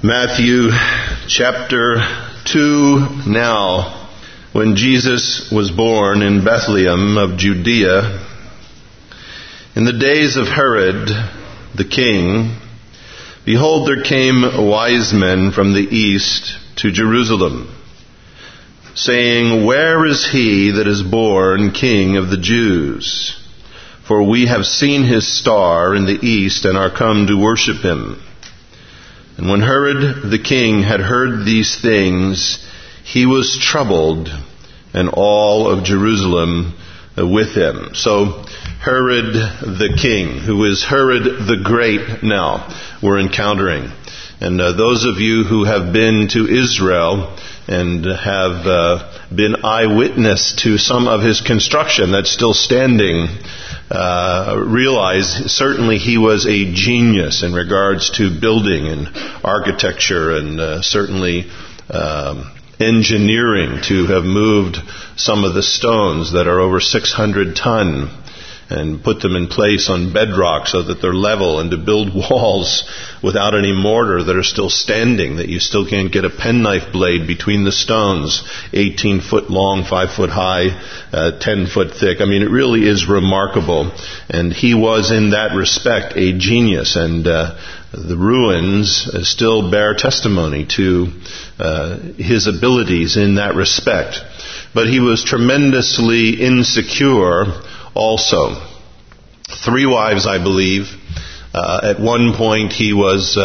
Matthew chapter 2 now. When Jesus was born in Bethlehem of Judea, in the days of Herod the king, behold, there came wise men from the east to Jerusalem, saying, Where is he that is born King of the Jews? For we have seen his star in the east and are come to worship him. And when Herod the king had heard these things, he was troubled, and all of Jerusalem with him. So Herod the king, who is Herod the Great now, we're encountering. And those of you who have been to Israel and have been eyewitness to some of his construction that's still standing, realize certainly he was a genius in regards to building and architecture and certainly engineering, to have moved some of the stones that are over 600 ton and put them in place on bedrock so that they're level, and to build walls without any mortar that are still standing, that you still can't get a penknife blade between the stones, 18 foot long, 5 foot high, 10 foot thick. I mean, it really is remarkable. And he was in that respect a genius, and the ruins still bear testimony to his abilities in that respect. But he was tremendously insecure also. 3 wives, I believe. At one point he was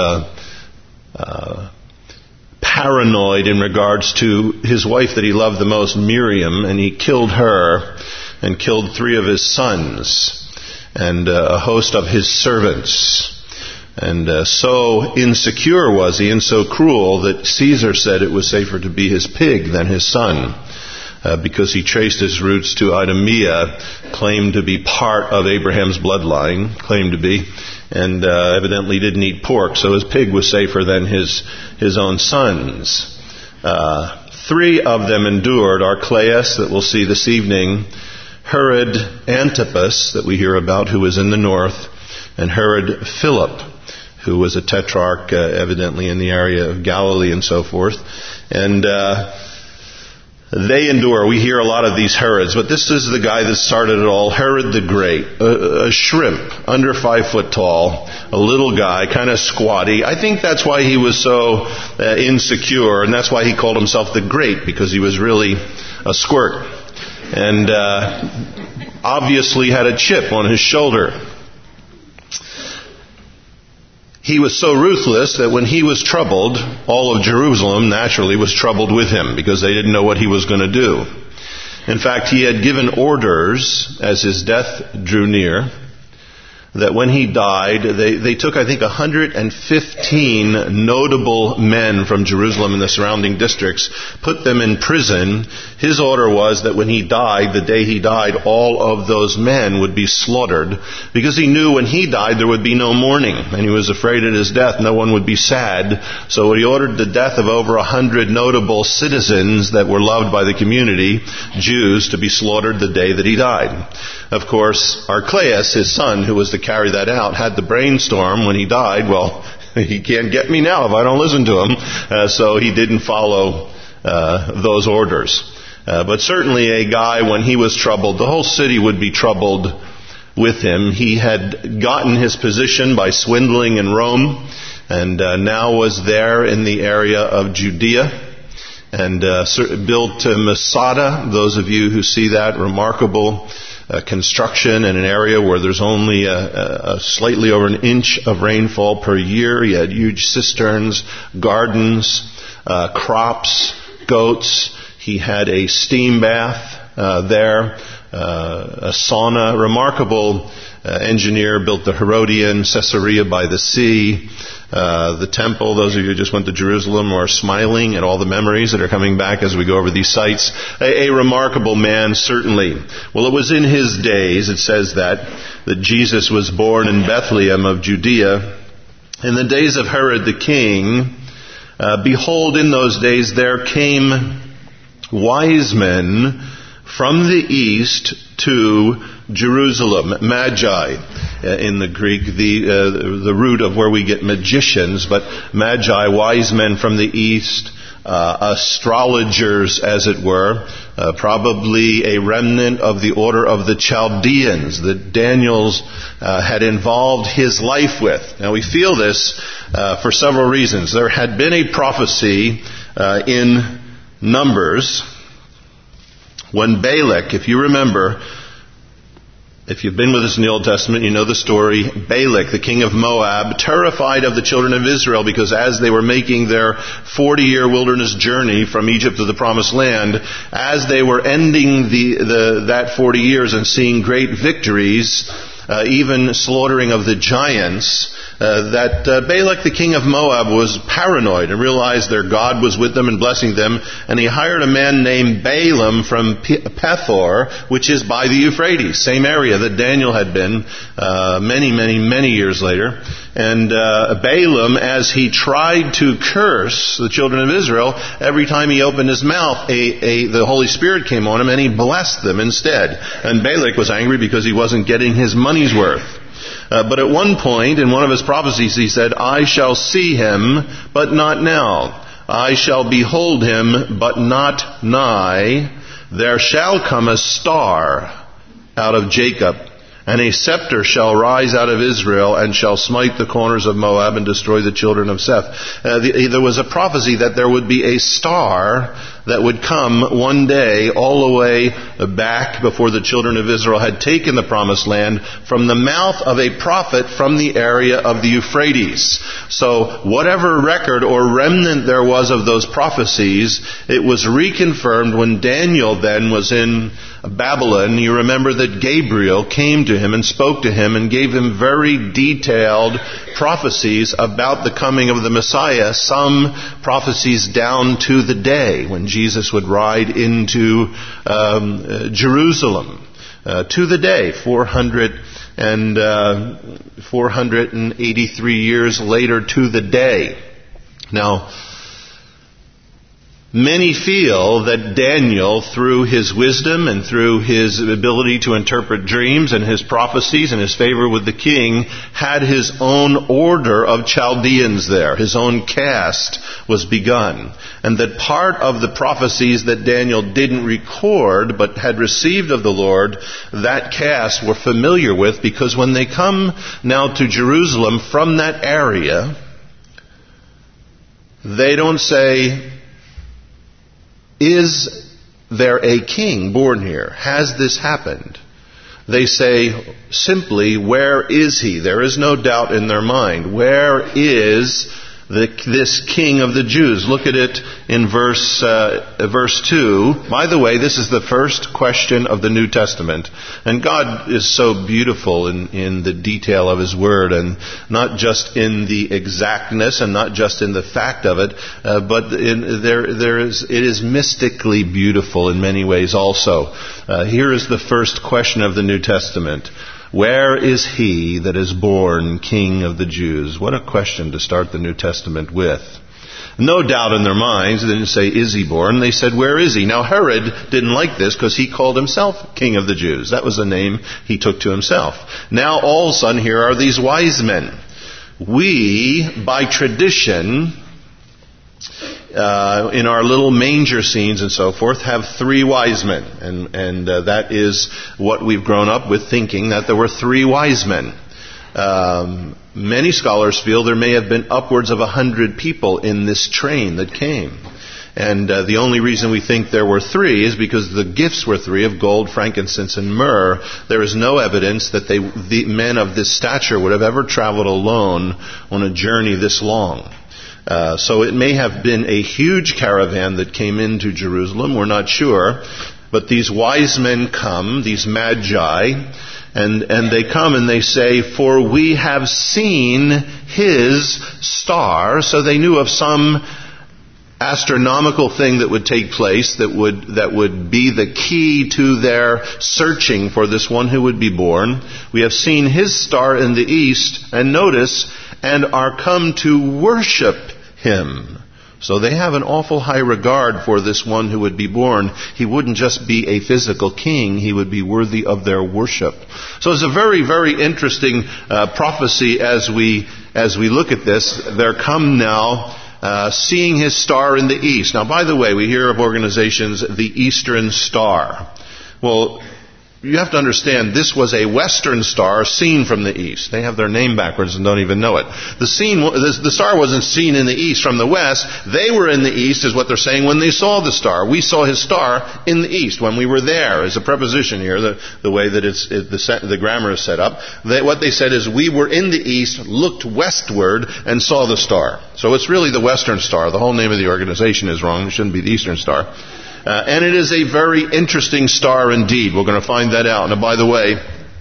paranoid in regards to his wife that he loved the most, Miriam, and he killed her and killed 3 of his sons and a host of his servants. And so insecure was he and so cruel that Caesar said it was safer to be his pig than his son. Because he traced his roots to Idumea, claimed to be part of Abraham's bloodline, and evidently didn't eat pork, so his pig was safer than his own sons. 3 of them endured: Archelaus, that we'll see this evening, Herod Antipas, that we hear about, who was in the north, and Herod Philip, who was a tetrarch, evidently in the area of Galilee and so forth. And they endure. We hear a lot of these Herods, but this is the guy that started it all, Herod the Great, a shrimp, under 5 foot tall, a little guy, kind of squatty. I think that's why he was so insecure, and that's why he called himself the Great, because he was really a squirt. And obviously had a chip on his shoulder. He was so ruthless that when he was troubled, all of Jerusalem naturally was troubled with him, because they didn't know what he was going to do. In fact, he had given orders as his death drew near that when he died, they took, I think, 115 notable men from Jerusalem and the surrounding districts, put them in prison. His order was that when he died, the day he died, all of those men would be slaughtered, because he knew when he died there would be no mourning, and he was afraid at his death no one would be sad. So he ordered the death of over 100 notable citizens that were loved by the community, Jews, to be slaughtered the day that he died. Of course, Archelaus, his son, who was to carry that out, had the brainstorm when he died. Well, he can't get me now if I don't listen to him. So he didn't follow those orders. But certainly a guy, when he was troubled, the whole city would be troubled with him. He had gotten his position by swindling in Rome, and now was there in the area of Judea, and built Masada. Those of you who see that, remarkable construction in an area where there's only slightly over an inch of rainfall per year. He had huge cisterns, gardens, crops, goats. He had a steam bath there, a sauna. Remarkable engineer, built the Herodian, Caesarea by the sea, the temple. Those of you who just went to Jerusalem are smiling at all the memories that are coming back as we go over these sites. A remarkable man, certainly. Well, it was in his days, it says that Jesus was born in Bethlehem of Judea. In the days of Herod the king, behold, in those days there came wise men from the east to Jerusalem. Magi in the Greek, the root of where we get magicians, but magi, wise men from the east, astrologers, as it were, probably a remnant of the order of the Chaldeans that Daniel's had involved his life with. Now we feel this for several reasons. There had been a prophecy in Numbers when Balak, if you remember, if you've been with us in the Old Testament, you know the story. Balak, the king of Moab, terrified of the children of Israel because as they were making their 40-year wilderness journey from Egypt to the Promised Land, as they were ending that 40 years and seeing great victories, even slaughtering of the giants, that Balak, the king of Moab, was paranoid and realized their God was with them and blessing them, and he hired a man named Balaam from Pethor, which is by the Euphrates, same area that Daniel had been many years later. And Balaam, as he tried to curse the children of Israel, every time he opened his mouth, the Holy Spirit came on him and he blessed them instead. And Balak was angry because he wasn't getting his money's worth. But at one point, in one of his prophecies, he said, I shall see him, but not now. I shall behold him, but not nigh. There shall come a star out of Jacob, and a scepter shall rise out of Israel, and shall smite the corners of Moab, and destroy the children of Seth. There was a prophecy that there would be a star that would come one day all the way back before the children of Israel had taken the Promised Land from the mouth of a prophet from the area of the Euphrates. So whatever record or remnant there was of those prophecies, it was reconfirmed when Daniel then was in Babylon. You remember that Gabriel came to him and spoke to him and gave him very detailed prophecies about the coming of the Messiah, some prophecies down to the day when Jesus would ride into Jerusalem. To the day, 483 years later to the day. Now, many feel that Daniel, through his wisdom and through his ability to interpret dreams and his prophecies and his favor with the king, had his own order of Chaldeans there. His own caste was begun. And that part of the prophecies that Daniel didn't record but had received of the Lord, that caste were familiar with, because when they come now to Jerusalem from that area, they don't say, is there a king born here? Has this happened? They say simply, where is he? There is no doubt in their mind. Where is this king of the Jews? Look at it in verse 2. By the way, this is the first question of the New Testament. And God is so beautiful in the detail of His Word, and not just in the exactness and not just in the fact of it, but it is mystically beautiful in many ways also. Here is the first question of the New Testament. Where is he that is born King of the Jews? What a question to start the New Testament with. No doubt in their minds, they didn't say, is he born? They said, where is he? Now Herod didn't like this because he called himself King of the Jews. That was the name he took to himself. Now all of a sudden here are these wise men. We, by tradition, in our little manger scenes and so forth, have three wise men. And that is what we've grown up with, thinking that there were three wise men. Many scholars feel there may have been upwards of 100 people in this train that came. And the only reason we think there were three is because the gifts were three of gold, frankincense, and myrrh. There is no evidence that the men of this stature would have ever traveled alone on a journey this long. So it may have been a huge caravan that came into Jerusalem. We're not sure. But these wise men come, these magi, and they come and they say, for we have seen his star. So they knew of some astronomical thing that would take place that would be the key to their searching for this one who would be born. We have seen his star in the east, and notice, and are come to worship him. So they have an awful high regard for this one who would be born. He wouldn't just be a physical king, he would be worthy of their worship. So it's a very, very interesting prophecy as we look at this. There come now seeing his star in the east. Now, by the way, we hear of organizations, the Eastern Star. Well, you have to understand, this was a Western star seen from the east. They have their name backwards and don't even know it. The star wasn't seen in the east from the west. They were in the east, is what they're saying, when they saw the star. We saw his star in the east when we were there. Is a preposition here, the way that the grammar is set up. What they said is, we were in the east, looked westward, and saw the star. So it's really the Western Star. The whole name of the organization is wrong. It shouldn't be the Eastern Star. And it is a very interesting star indeed. We're going to find that out. And by the way,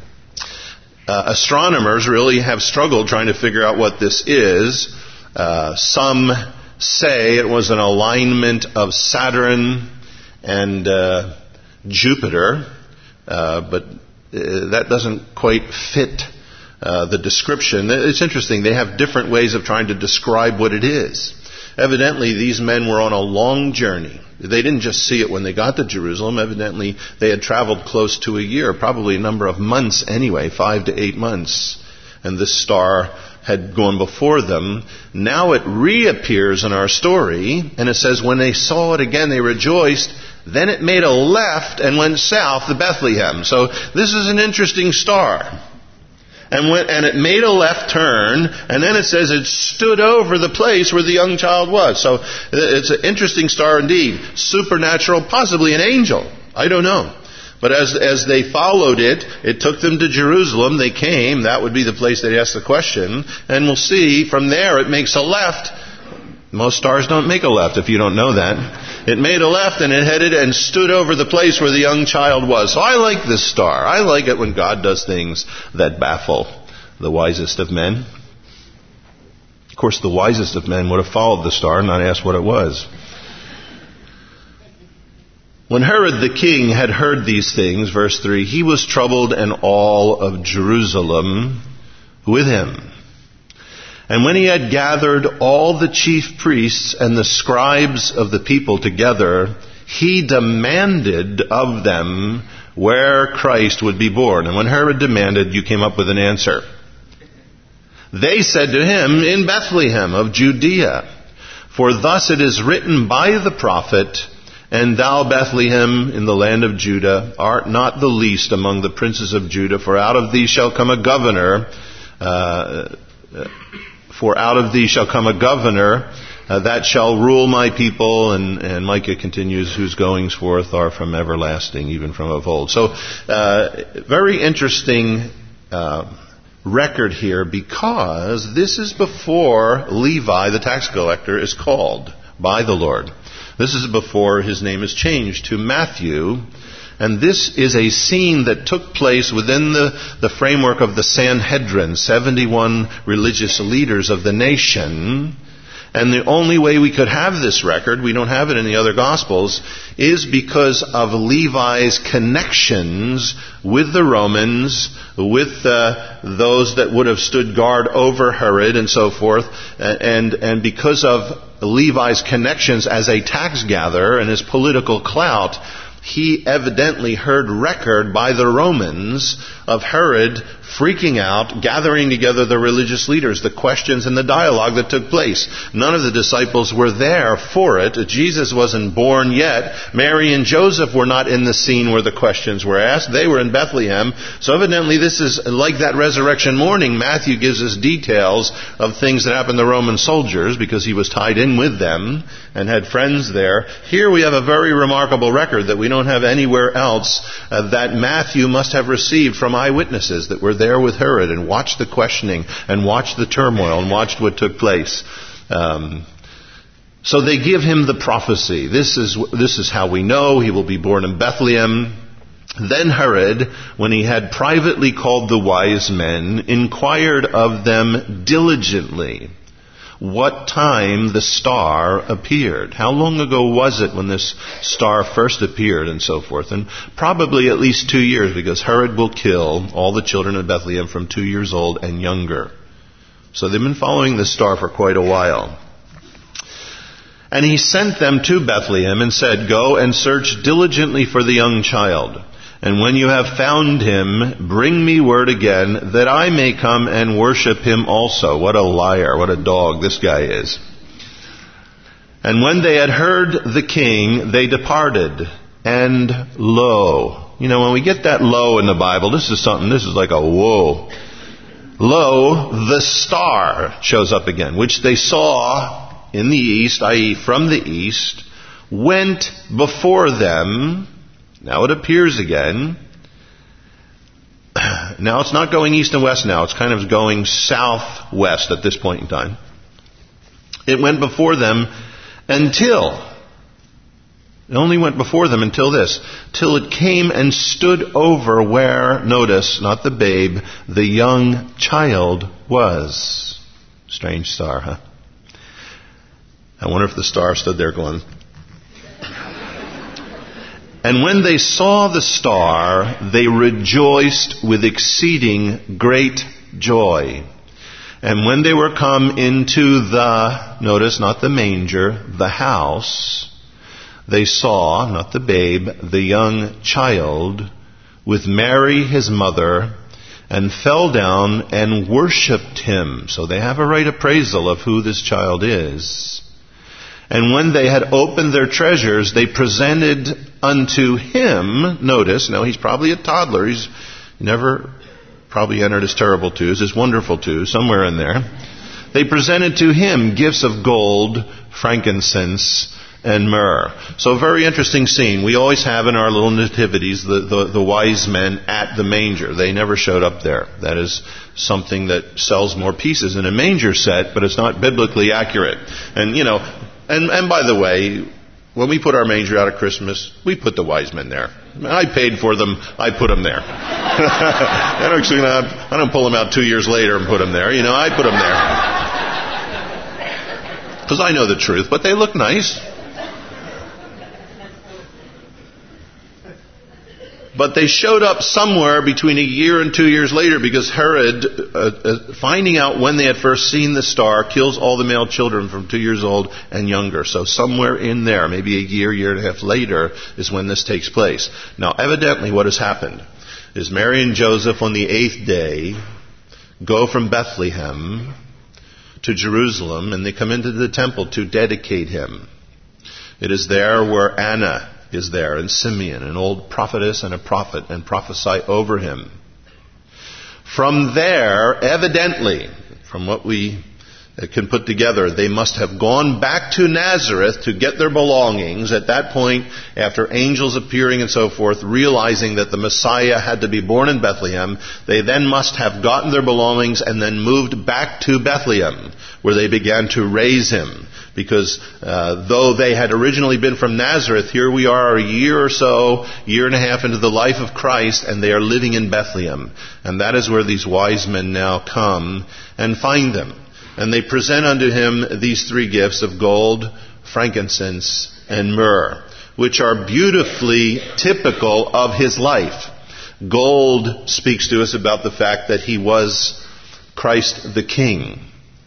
astronomers really have struggled trying to figure out what this is. Some say it was an alignment of Saturn and Jupiter, but that doesn't quite fit the description. It's interesting. They have different ways of trying to describe what it is. Evidently, these men were on a long journey. They didn't just see it when they got to Jerusalem. Evidently, they had traveled close to a year, probably a number of months anyway, 5 to 8 months. And this star had gone before them. Now it reappears in our story, and it says, when they saw it again, they rejoiced. Then it made a left and went south to Bethlehem. So this is an interesting star. And it made a left turn, and then it says it stood over the place where the young child was. So it's an interesting star indeed. Supernatural, possibly an angel. I don't know. But as they followed it, it took them to Jerusalem. They came. That would be the place they asked the question. And we'll see from there it makes a left. Most stars don't make a left, if you don't know that. It made a left and it headed and stood over the place where the young child was. So I like this star. I like it when God does things that baffle the wisest of men. Of course, the wisest of men would have followed the star and not asked what it was. When Herod the king had heard these things, verse 3, he was troubled, and all of Jerusalem with him. And when he had gathered all the chief priests and the scribes of the people together, he demanded of them where Christ would be born. And when Herod demanded, you came up with an answer. They said to him, in Bethlehem of Judea, for thus it is written by the prophet, and thou, Bethlehem, in the land of Judah, art not the least among the princes of Judah, for out of thee shall come a governor, that shall rule my people. And Micah continues, whose goings forth are from everlasting, even from of old. So, very interesting record here, because this is before Levi, the tax collector, is called by the Lord. This is before his name is changed to Matthew. And this is a scene that took place within the framework of the Sanhedrin, 71 religious leaders of the nation. And the only way we could have this record, we don't have it in the other Gospels, is because of Levi's connections with the Romans, with those that would have stood guard over Herod and so forth, and because of Levi's connections as a tax gatherer and his political clout, he evidently heard record by the Romans of Herod freaking out, gathering together the religious leaders, the questions and the dialogue that took place. None of the disciples were there for it. Jesus wasn't born yet. Mary and Joseph were not in the scene where the questions were asked. They were in Bethlehem. So evidently this is like that resurrection morning. Matthew gives us details of things that happened to Roman soldiers because he was tied in with them and had friends there. Here we have a very remarkable record that we don't have anywhere else, that Matthew must have received from eyewitnesses that were there with Herod and watched the questioning and watched the turmoil and watched what took place. So they give him the prophecy. This is how we know he will be born in Bethlehem. Then Herod, when he had privately called the wise men, inquired of them diligently what time the star appeared. How long ago was it when this star first appeared, and so forth. And probably at least 2 years, because Herod will kill all the children of Bethlehem from 2 years old and younger. So they've been following this star for quite a while. And he sent them to Bethlehem and said, "Go and search diligently for the young child. And when you have found him, bring me word again, that I may come and worship him also." What a liar, what a dog this guy is. And when they had heard the king, they departed. And lo. When we get that lo in the Bible, this is like a whoa. Lo, the star shows up again, which they saw in the east, i.e. from the east, went before them. Now it appears again. Now it's not going east and west now. It's kind of going southwest at this point in time. It went before them it only went before them until till it came and stood over where, notice, not the babe, the young child was. Strange star, huh? I wonder if the star stood there going. And when they saw the star, they rejoiced with exceeding great joy. And when they were come into notice, not the manger, the house, they saw, not the babe, the young child with Mary his mother, and fell down and worshipped him. So they have a right appraisal of who this child is. And when they had opened their treasures, they presented unto him, notice, now he's probably a toddler, he's never probably entered his terrible twos, his wonderful twos, somewhere in there. They presented to him gifts of gold, frankincense, and myrrh. So a very interesting scene. We always have in our little nativities the wise men at the manger. They never showed up there. That is something that sells more pieces in a manger set, but it's not biblically accurate. And and by the way, when we put our manger out at Christmas, we put the wise men there. I paid for them. I put them there. I don't pull them out 2 years later and put them there. I put them there. Because I know the truth, but they look nice. But they showed up somewhere between a year and 2 years later because Herod, finding out when they had first seen the star, kills all the male children from 2 years old and younger. So somewhere in there, maybe a year and a half later, is when this takes place. Now, evidently what has happened is Mary and Joseph on the 8th day go from Bethlehem to Jerusalem, and they come into the temple to dedicate him. It is there where Anna is there, and Simeon, an old prophetess and a prophet, and prophesy over him. From there, evidently, from what we can put together, they must have gone back to Nazareth to get their belongings. At that point, after angels appearing and so forth, realizing that the Messiah had to be born in Bethlehem, they then must have gotten their belongings and then moved back to Bethlehem, where they began to raise him. Because though they had originally been from Nazareth, here we are a year and a half into the life of Christ, and they are living in Bethlehem. And that is where these wise men now come and find them. And they present unto him these three gifts of gold, frankincense, and myrrh, which are beautifully typical of his life. Gold speaks to us about the fact that he was Christ the King.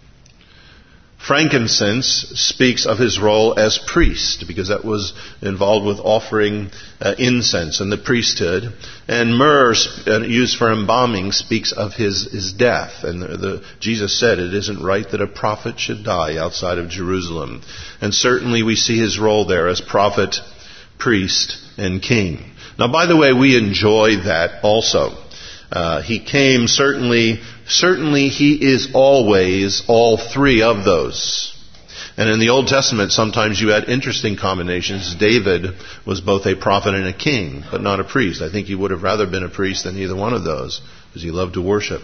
Frankincense speaks of his role as priest, because that was involved with offering incense and the priesthood. And myrrh, used for embalming, speaks of his death. And Jesus said it isn't right that a prophet should die outside of Jerusalem. And certainly we see his role there as prophet, priest, and king. Now, by the way, we enjoy that also. He came, certainly he is always all three of those. And in the Old Testament, sometimes you had interesting combinations. David was both a prophet and a king, but not a priest. I think he would have rather been a priest than either one of those, because he loved to worship.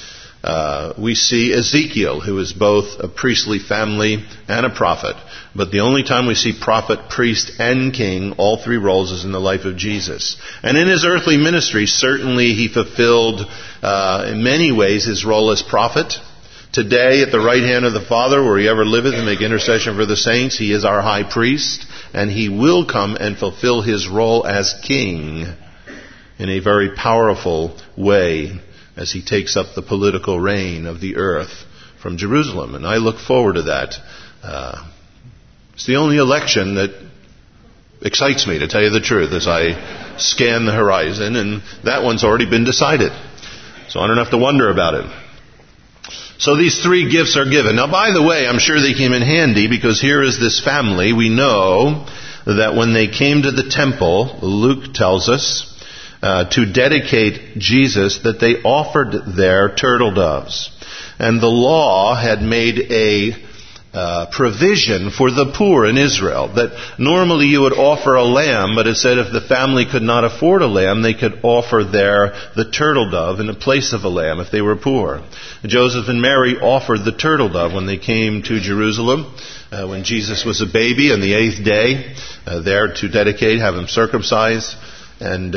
We see Ezekiel, who is both a priestly family and a prophet. But the only time we see prophet, priest, and king, all three roles, is in the life of Jesus. And in his earthly ministry, certainly he fulfilled, in many ways, his role as prophet. Today, at the right hand of the Father, where he ever liveth and make intercession for the saints, he is our high priest, and he will come and fulfill his role as king in a very powerful way as he takes up the political reign of the earth from Jerusalem. And I look forward to that It's the only election that excites me, to tell you the truth, as I scan the horizon, and that one's already been decided. So I don't have to wonder about it. So these three gifts are given. Now, by the way, I'm sure they came in handy, because here is this family. We know that when they came to the temple, Luke tells us, to dedicate Jesus, that they offered there turtle doves. And the law had made a provision for the poor in Israel, that normally you would offer a lamb, but it said if the family could not afford a lamb, they could offer there the turtle dove in the place of a lamb if they were poor. Joseph and Mary offered the turtle dove when they came to Jerusalem, when Jesus was a baby, on the 8th day, there to dedicate, have him circumcised, and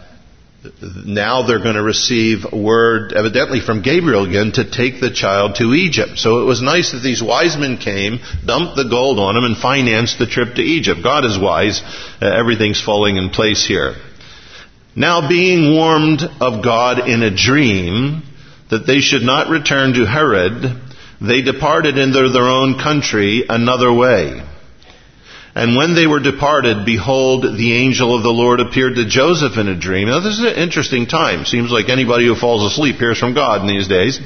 now they're going to receive word, evidently from Gabriel again, to take the child to Egypt. So it was nice that these wise men came, dumped the gold on him, and financed the trip to Egypt. God is wise. Everything's falling in place here. Now, being warned of God in a dream that they should not return to Herod, they departed into their own country another way. And when they were departed, behold, the angel of the Lord appeared to Joseph in a dream. Now, this is an interesting time. Seems like anybody who falls asleep hears from God in these days.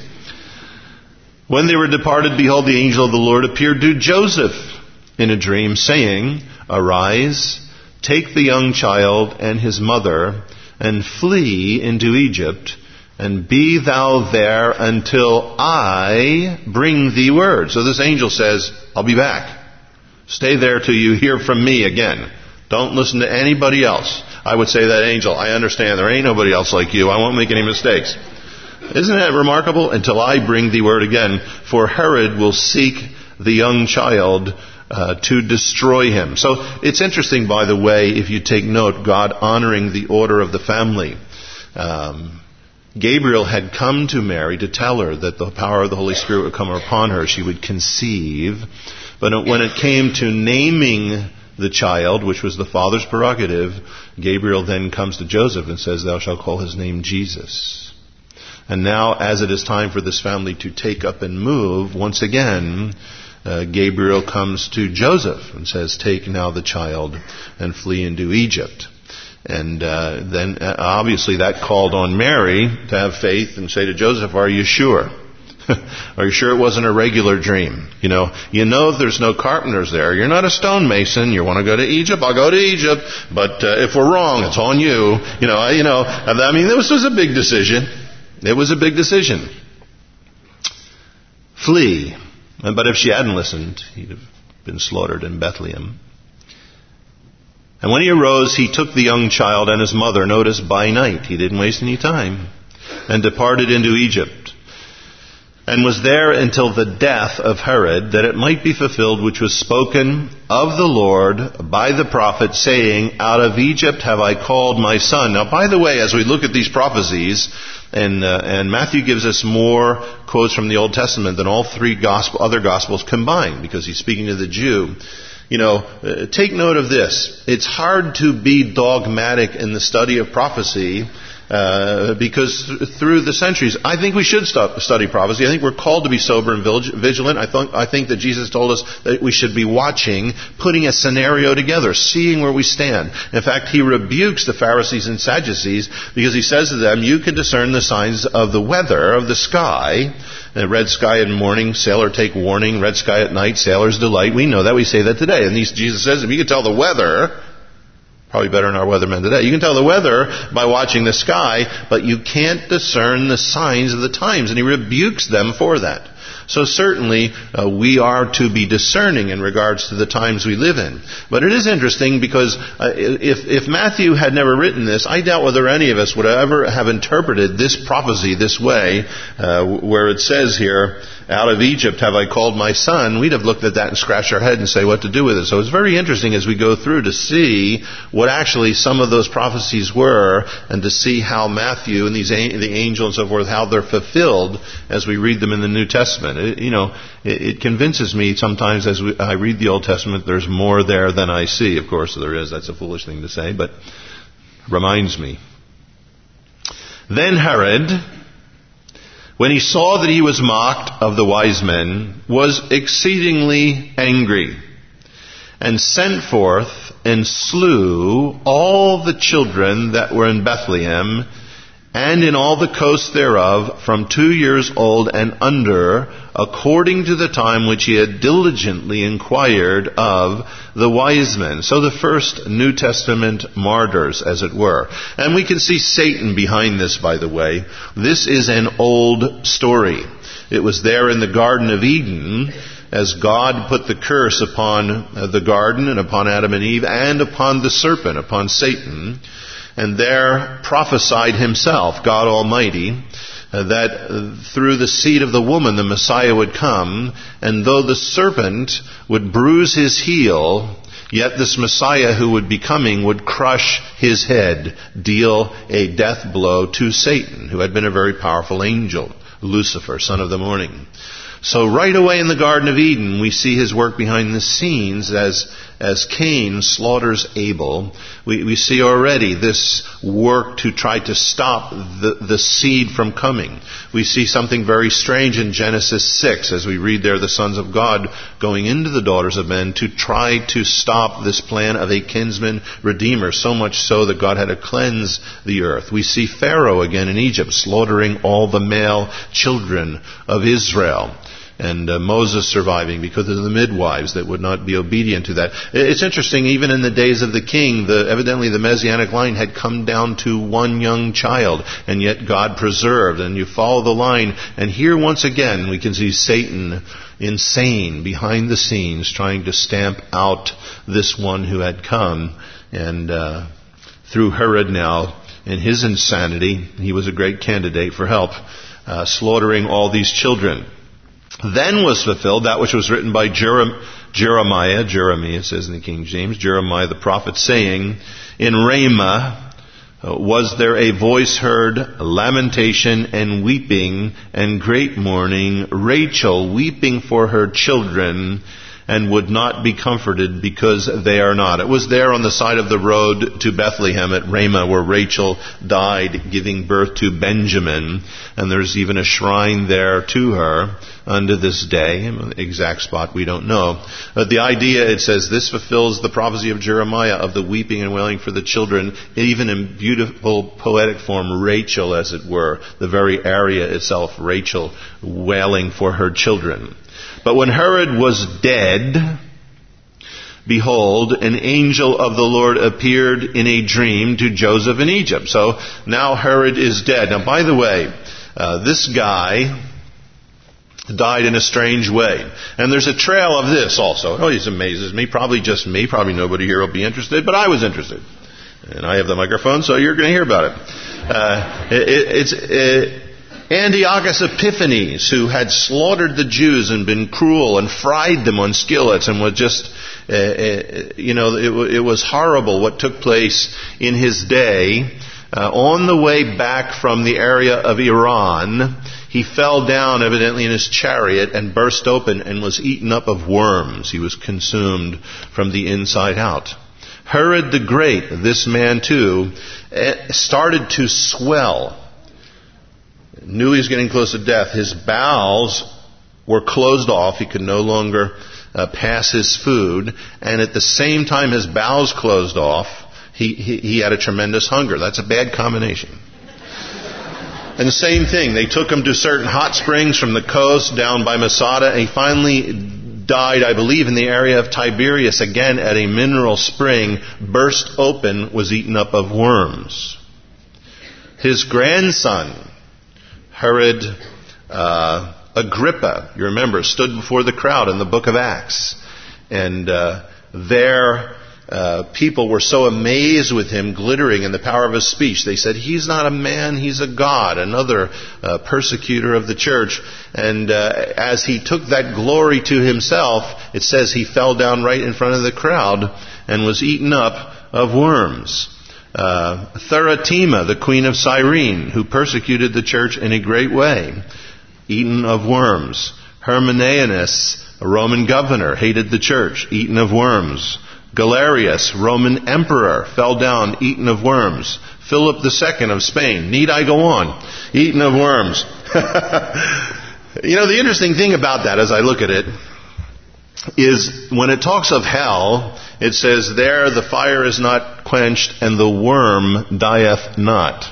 When they were departed, behold, the angel of the Lord appeared to Joseph in a dream, saying, Arise, take the young child and his mother, and flee into Egypt, and be thou there until I bring thee word. So this angel says, I'll be back. Stay there till you hear from me again. Don't listen to anybody else. I would say that angel, I understand there ain't nobody else like you. I won't make any mistakes. Isn't that remarkable? Until I bring thee word again. For Herod will seek the young child to destroy him. So it's interesting, by the way, if you take note, God honoring the order of the family. Gabriel had come to Mary to tell her that the power of the Holy Spirit would come upon her. She would conceive. But when it came to naming the child, which was the father's prerogative, Gabriel then comes to Joseph and says, Thou shalt call his name Jesus. And now, as it is time for this family to take up and move, once again, Gabriel comes to Joseph and says, Take now the child and flee into Egypt. And then obviously that called on Mary to have faith and say to Joseph, Are you sure? Are you sure it wasn't a regular dream? You know there's no carpenters there. You're not a stonemason. You want to go to Egypt? I'll go to Egypt. But if we're wrong, it's on you. I mean, this was a big decision. It was a big decision. Flee. But if she hadn't listened, he'd have been slaughtered in Bethlehem. And when he arose, he took the young child and his mother, notice, by night. He didn't waste any time. And departed into Egypt. And was there until the death of Herod, that it might be fulfilled which was spoken of the Lord by the prophet, saying, Out of Egypt have I called my son. Now, by the way, as we look at these prophecies, and Matthew gives us more quotes from the Old Testament than all three other Gospels combined, because he's speaking to the Jew. Take note of this. It's hard to be dogmatic in the study of prophecy, because through the centuries, I think we should study prophecy. I think we're called to be sober and vigilant. I think that Jesus told us that we should be watching, putting a scenario together, seeing where we stand. In fact, he rebukes the Pharisees and Sadducees because he says to them, you can discern the signs of the weather, of the sky. Red sky in morning, sailor take warning. Red sky at night, sailor's delight. We know that. We say that today. And Jesus says, if you can tell the weather, probably better than our weathermen today. You can tell the weather by watching the sky, but you can't discern the signs of the times. And he rebukes them for that. So certainly we are to be discerning in regards to the times we live in. But it is interesting because if Matthew had never written this, I doubt whether any of us would ever have interpreted this prophecy this way, where it says here, out of Egypt have I called my son. We'd have looked at that and scratched our head and say what to do with it. So it's very interesting as we go through to see what actually some of those prophecies were, and to see how Matthew and the angel and so forth, how they're fulfilled as we read them in the New Testament. It convinces me sometimes as I read the Old Testament, there's more there than I see. Of course there is. That's a foolish thing to say, but reminds me. Then Herod, when he saw that he was mocked of the wise men, was exceedingly angry. and sent forth and slew all the children that were in Bethlehem and in all the coasts thereof from 2 years old and under, according to the time which he had diligently inquired of the wise men. So the first New Testament martyrs, as it were. And we can see Satan behind this, by the way. This is an old story. It was there in the Garden of Eden, as God put the curse upon the garden and upon Adam and Eve and upon the serpent, upon Satan, and there prophesied himself, God Almighty, that through the seed of the woman the Messiah would come, and though the serpent would bruise his heel, yet this Messiah who would be coming would crush his head, deal a death blow to Satan, who had been a very powerful angel, Lucifer, son of the morning. So right away in the Garden of Eden, we see his work behind the scenes as Cain slaughters Abel. We see already this work to try to stop the seed from coming. We see something very strange in Genesis 6 as we read there the sons of God going into the daughters of men to try to stop this plan of a kinsman redeemer, so much so that God had to cleanse the earth. We see Pharaoh again in Egypt slaughtering all the male children of Israel. And Moses surviving because of the midwives that would not be obedient to that. It's interesting, even in the days of the king, evidently the Messianic line had come down to one young child, and yet God preserved. And you follow the line, and here once again we can see Satan insane behind the scenes trying to stamp out this one who had come. And through Herod now, in his insanity, he was a great candidate for help, slaughtering all these children. Then was fulfilled that which was written by Jeremiah it says in the King James, Jeremiah the prophet, saying, in Ramah was there a voice heard, lamentation and weeping and great mourning, Rachel weeping for her children, and would not be comforted because they are not. It was there on the side of the road to Bethlehem at Ramah where Rachel died giving birth to Benjamin. And there's even a shrine there to her unto this day. The exact spot we don't know. But the idea, it says, this fulfills the prophecy of Jeremiah of the weeping and wailing for the children, even in beautiful poetic form, Rachel as it were, the very area itself, Rachel wailing for her children. But when Herod was dead, behold, an angel of the Lord appeared in a dream to Joseph in Egypt. So now Herod is dead. Now, by the way, this guy died in a strange way. And there's a trail of this also. Oh, it amazes me. Probably just me. Probably nobody here will be interested, but I was interested. And I have the microphone, so you're going to hear about it. Antiochus Epiphanes, who had slaughtered the Jews and been cruel and fried them on skillets and was just, it was horrible what took place in his day. On the way back from the area of Iran, he fell down evidently in his chariot and burst open and was eaten up of worms. He was consumed from the inside out. Herod the Great, this man too, started to swell. Knew he was getting close to death. His bowels were closed off. He could no longer pass his food. And at the same time his bowels closed off, he had a tremendous hunger. That's a bad combination. And the same thing. They took him to certain hot springs from the coast down by Masada. And he finally died, I believe, in the area of Tiberias, again at a mineral spring, burst open, was eaten up of worms. His grandson, Herod Agrippa, you remember, stood before the crowd in the book of Acts. And there people were so amazed with him, glittering in the power of his speech. They said, he's not a man, he's a god, another persecutor of the church. And as he took that glory to himself, it says he fell down right in front of the crowd and was eaten up of worms. Theratima, the queen of Cyrene, who persecuted the church in a great way, eaten of worms. Herminianus, a Roman governor, hated the church, eaten of worms. Galerius, Roman emperor, fell down, eaten of worms. Philip II of Spain, need I go on? Eaten of worms. The interesting thing about that, as I look at it, is when it talks of hell, it says, there the fire is not quenched and the worm dieth not.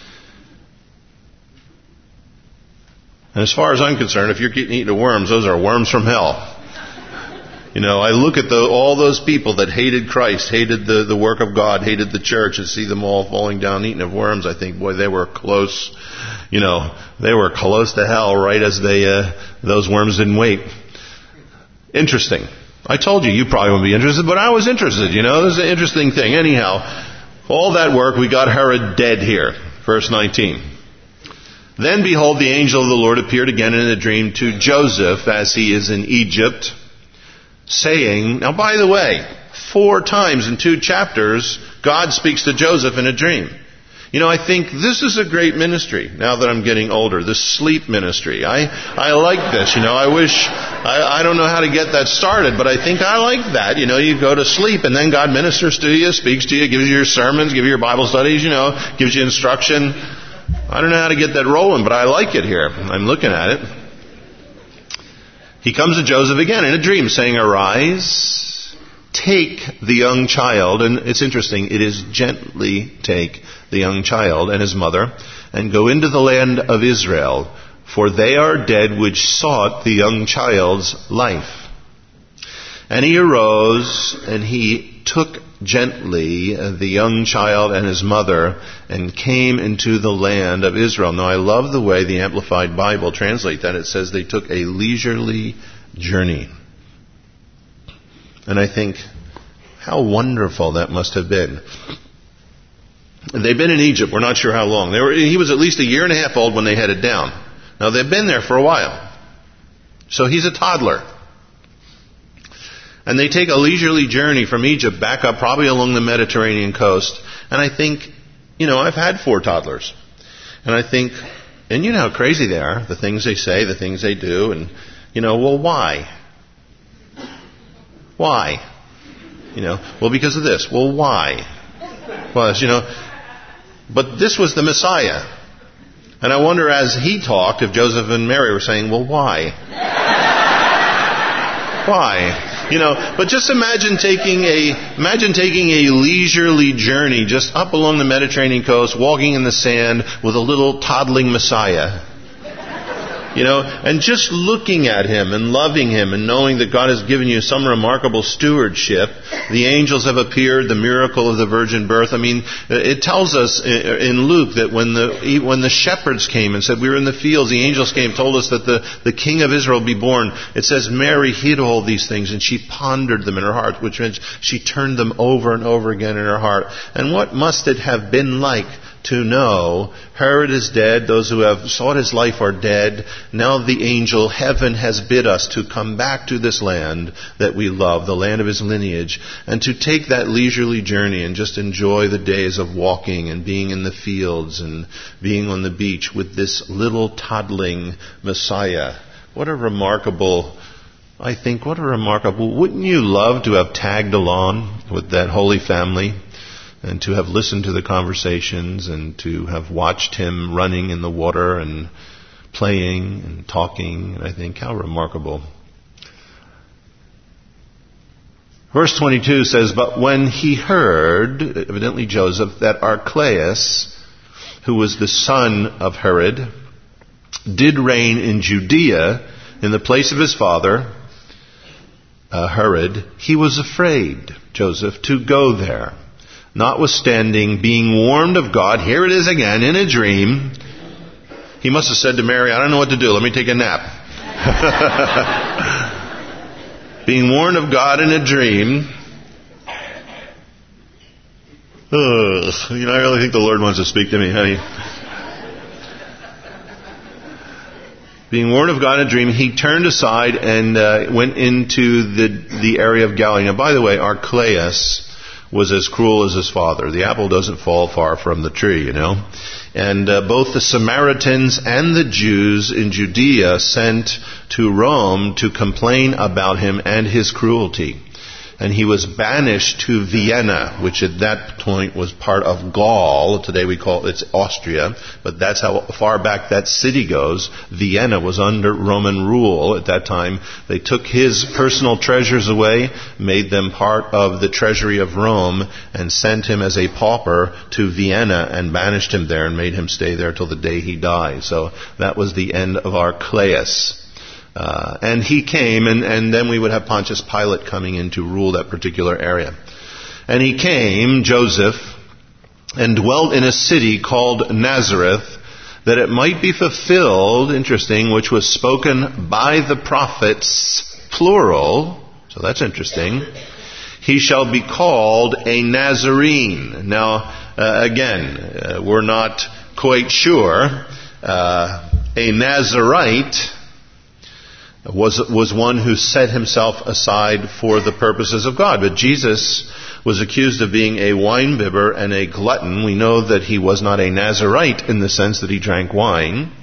And as far as I'm concerned, if you're getting eaten of worms, those are worms from hell. I look at all those people that hated Christ, hated the work of God, hated the church, and see them all falling down, eaten of worms. I think, boy, they were close. They were close to hell right as those worms didn't wait. Interesting. I told you probably wouldn't be interested, but I was interested. This is an interesting thing. Anyhow, all that work, we got Herod dead here. Verse 19. Then behold, the angel of the Lord appeared again in a dream to Joseph as he is in Egypt, saying, now by the way, 4 times in 2 chapters, God speaks to Joseph in a dream. I think this is a great ministry now that I'm getting older, this sleep ministry. I like this. I don't know how to get that started, but I think I like that. You go to sleep and then God ministers to you, speaks to you, gives you your sermons, gives you your Bible studies, gives you instruction. I don't know how to get that rolling, but I like it here. I'm looking at it. He comes to Joseph again in a dream, saying, arise, take the young child, and it's interesting, it is gently take the young child and his mother, and go into the land of Israel, for they are dead which sought the young child's life. And he arose, and he took gently the young child and his mother, and came into the land of Israel. Now I love the way the Amplified Bible translates that. It says they took a leisurely journey. And I think, how wonderful that must have been. They've been in Egypt, we're not sure how long. He was at least 1.5 years old when they headed down. Now they've been there for a while. So he's a toddler. And they take a leisurely journey from Egypt back up, probably along the Mediterranean coast. And I think, I've had 4 toddlers. And I think, and you know how crazy they are, the things they say, the things they do. And, well, why? Why? Well, because of this. Well, why? Well, but this was the Messiah. And I wonder, as he talked, if Joseph and Mary were saying, well, why? Why? But just imagine taking a leisurely journey just up along the Mediterranean coast, walking in the sand with a little toddling Messiah. And just looking at him and loving him and knowing that God has given you some remarkable stewardship. The angels have appeared, the miracle of the virgin birth. It tells us in Luke that when the shepherds came and said, we were in the fields, the angels came, told us that the King of Israel be born. It says Mary hid all these things and she pondered them in her heart, which means she turned them over and over again in her heart. And what must it have been like to know Herod is dead, those who have sought his life are dead. Now the angel, heaven has bid us to come back to this land that we love, the land of his lineage, and to take that leisurely journey and just enjoy the days of walking and being in the fields and being on the beach with this little toddling Messiah. What a remarkable, wouldn't you love to have tagged along with that Holy Family? And to have listened to the conversations and to have watched him running in the water and playing and talking. And I think, how remarkable. Verse 22 says, but when he heard, evidently Joseph, that Archelaus, who was the son of Herod, did reign in Judea in the place of his father, Herod, he was afraid, Joseph, to go there. Notwithstanding, being warned of God, here it is again, in a dream. He must have said to Mary, I don't know what to do, let me take a nap. Being warned of God in a dream. I really think the Lord wants to speak to me, honey. Being warned of God in a dream, he turned aside and went into the area of Galilee. Now, by the way, Archelaus was as cruel as his father. The apple doesn't fall far from the tree, And both the Samaritans and the Jews in Judea sent to Rome to complain about him and his cruelty. and he was banished to Vienna, which at that point was part of Gaul. Today we call it Austria, but that's how far back that city goes. Vienna was under Roman rule at that time. They took his personal treasures away, made them part of the treasury of Rome, and sent him as a pauper to Vienna and banished him there and made him stay there till the day he died. So that was the end of Archelaus. And he came, and then we would have Pontius Pilate coming in to rule that particular area. And he came, Joseph, and dwelt in a city called Nazareth, that it might be fulfilled, interesting, which was spoken by the prophets, plural, so that's interesting. He shall be called a Nazarene. Now, again, we're not quite sure. A Nazarite was one who set himself aside for the purposes of God. But Jesus was accused of being a winebibber and a glutton. We know that he was not a Nazarite in the sense that he drank wine.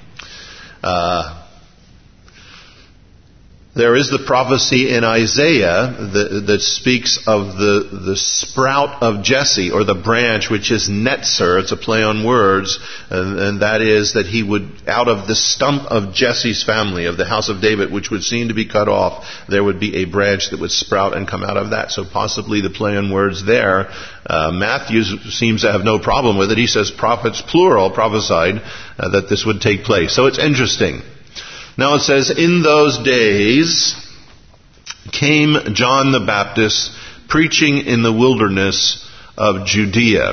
There is the prophecy in Isaiah that speaks of the sprout of Jesse, or the branch, which is Netzer. It's a play on words, and that is that he would, out of the stump of Jesse's family, of the house of David, which would seem to be cut off, there would be a branch that would sprout and come out of that. So possibly the play on words there. Matthew seems to have no problem with it. He says prophets, plural, prophesied that this would take place. So it's interesting. Now it says, in those days came John the Baptist preaching in the wilderness of Judea.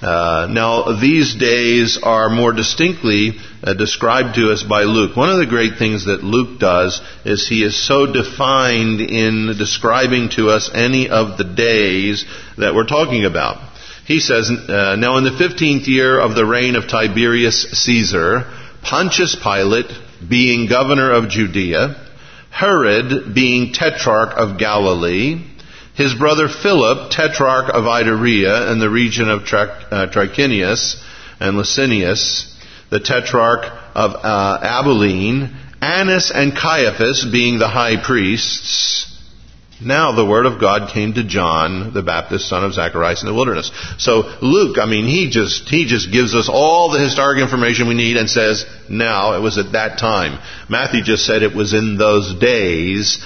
Now these days are more distinctly described to us by Luke. One of the great things that Luke does is he is so defined in describing to us any of the days that we're talking about. He says, now in the 15th year of the reign of Tiberius Caesar, Pontius Pilate being governor of Judea, Herod being tetrarch of Galilee, his brother Philip, tetrarch of Iturea and the region of Trachinius and Licinius, the tetrarch of Abilene, Annas and Caiaphas being the high priests. Now the word of God came to John the Baptist, son of Zacharias, in the wilderness. So Luke, he just gives us all the historic information we need and says, now it was at that time. Matthew just said it was in those days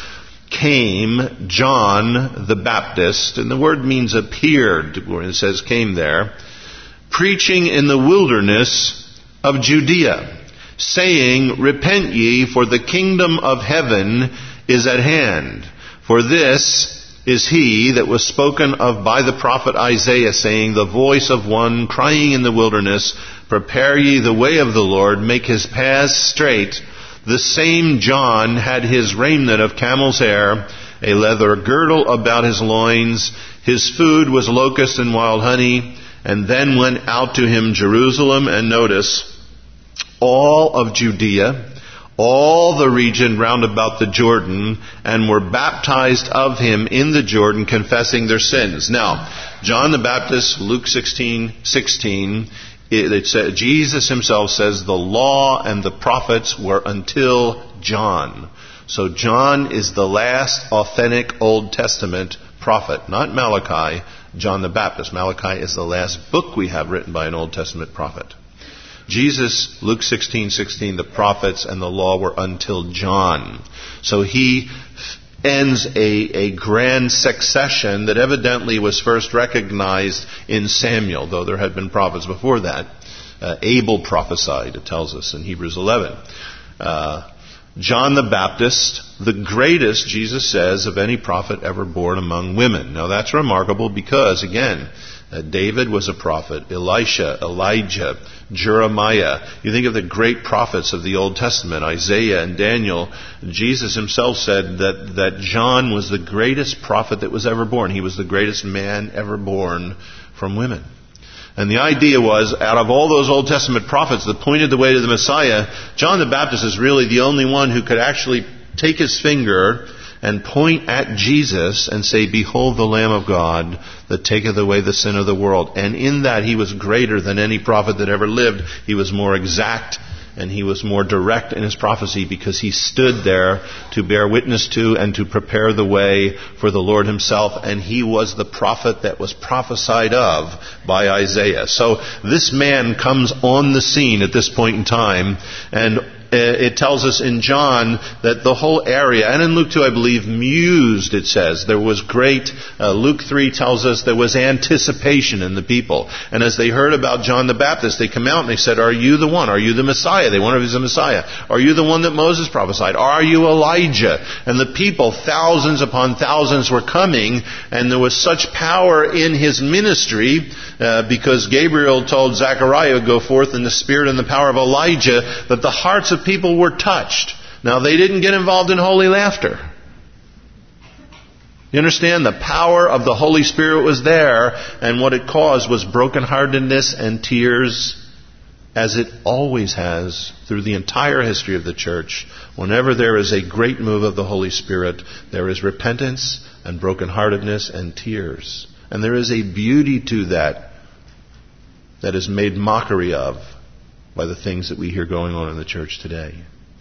came John the Baptist, and the word means appeared, when it says came there, preaching in the wilderness of Judea, saying, repent ye, for the kingdom of heaven is at hand. For this is he that was spoken of by the prophet Isaiah, saying, the voice of one crying in the wilderness, prepare ye the way of the Lord, make his paths straight. The same John had his raiment of camel's hair, a leather girdle about his loins. His food was locust and wild honey. And then went out to him Jerusalem, and notice, all of Judea, all the region round about the Jordan, and were baptized of him in the Jordan, confessing their sins. Now, John the Baptist, Luke 16:16, Jesus himself says the law and the prophets were until John. So John is the last authentic Old Testament prophet, not Malachi, John the Baptist. Malachi is the last book we have written by an Old Testament prophet. Jesus, Luke 16:16, the prophets and the law were until John. So he ends a grand succession that evidently was first recognized in Samuel, though there had been prophets before that. Abel prophesied, it tells us in Hebrews 11. John the Baptist, the greatest, Jesus says, of any prophet ever born among women. Now that's remarkable because, again, David was a prophet, Elisha, Elijah, Jeremiah. You think of the great prophets of the Old Testament, Isaiah and Daniel. Jesus himself said that John was the greatest prophet that was ever born. He was the greatest man ever born from women. And the idea was, out of all those Old Testament prophets that pointed the way to the Messiah, John the Baptist is really the only one who could actually take his finger and point at Jesus and say, behold the Lamb of God that taketh away the sin of the world. And in that he was greater than any prophet that ever lived. He was more exact and he was more direct in his prophecy because he stood there to bear witness to and to prepare the way for the Lord himself, and he was the prophet that was prophesied of by Isaiah. So this man comes on the scene at this point in time, and it tells us in John that the whole area, and in Luke 2 I believe, mused, it says. There was great, Luke 3 tells us there was anticipation in the people. And as they heard about John the Baptist, they come out and they said, "Are you the one? Are you the Messiah?" They wonder if he's the Messiah. "Are you the one that Moses prophesied? Are you Elijah?" And the people, thousands upon thousands, were coming, and there was such power in his ministry, because Gabriel told Zechariah, "Go forth in the spirit and the power of Elijah," that the hearts of people were touched. Now, they didn't get involved in holy laughter. You understand? The power of the Holy Spirit was there, and what it caused was brokenheartedness and tears, as it always has through the entire history of the church. Whenever there is a great move of the Holy Spirit, there is repentance and brokenheartedness and tears. And there is a beauty to that is made mockery of by the things that we hear going on in the church today.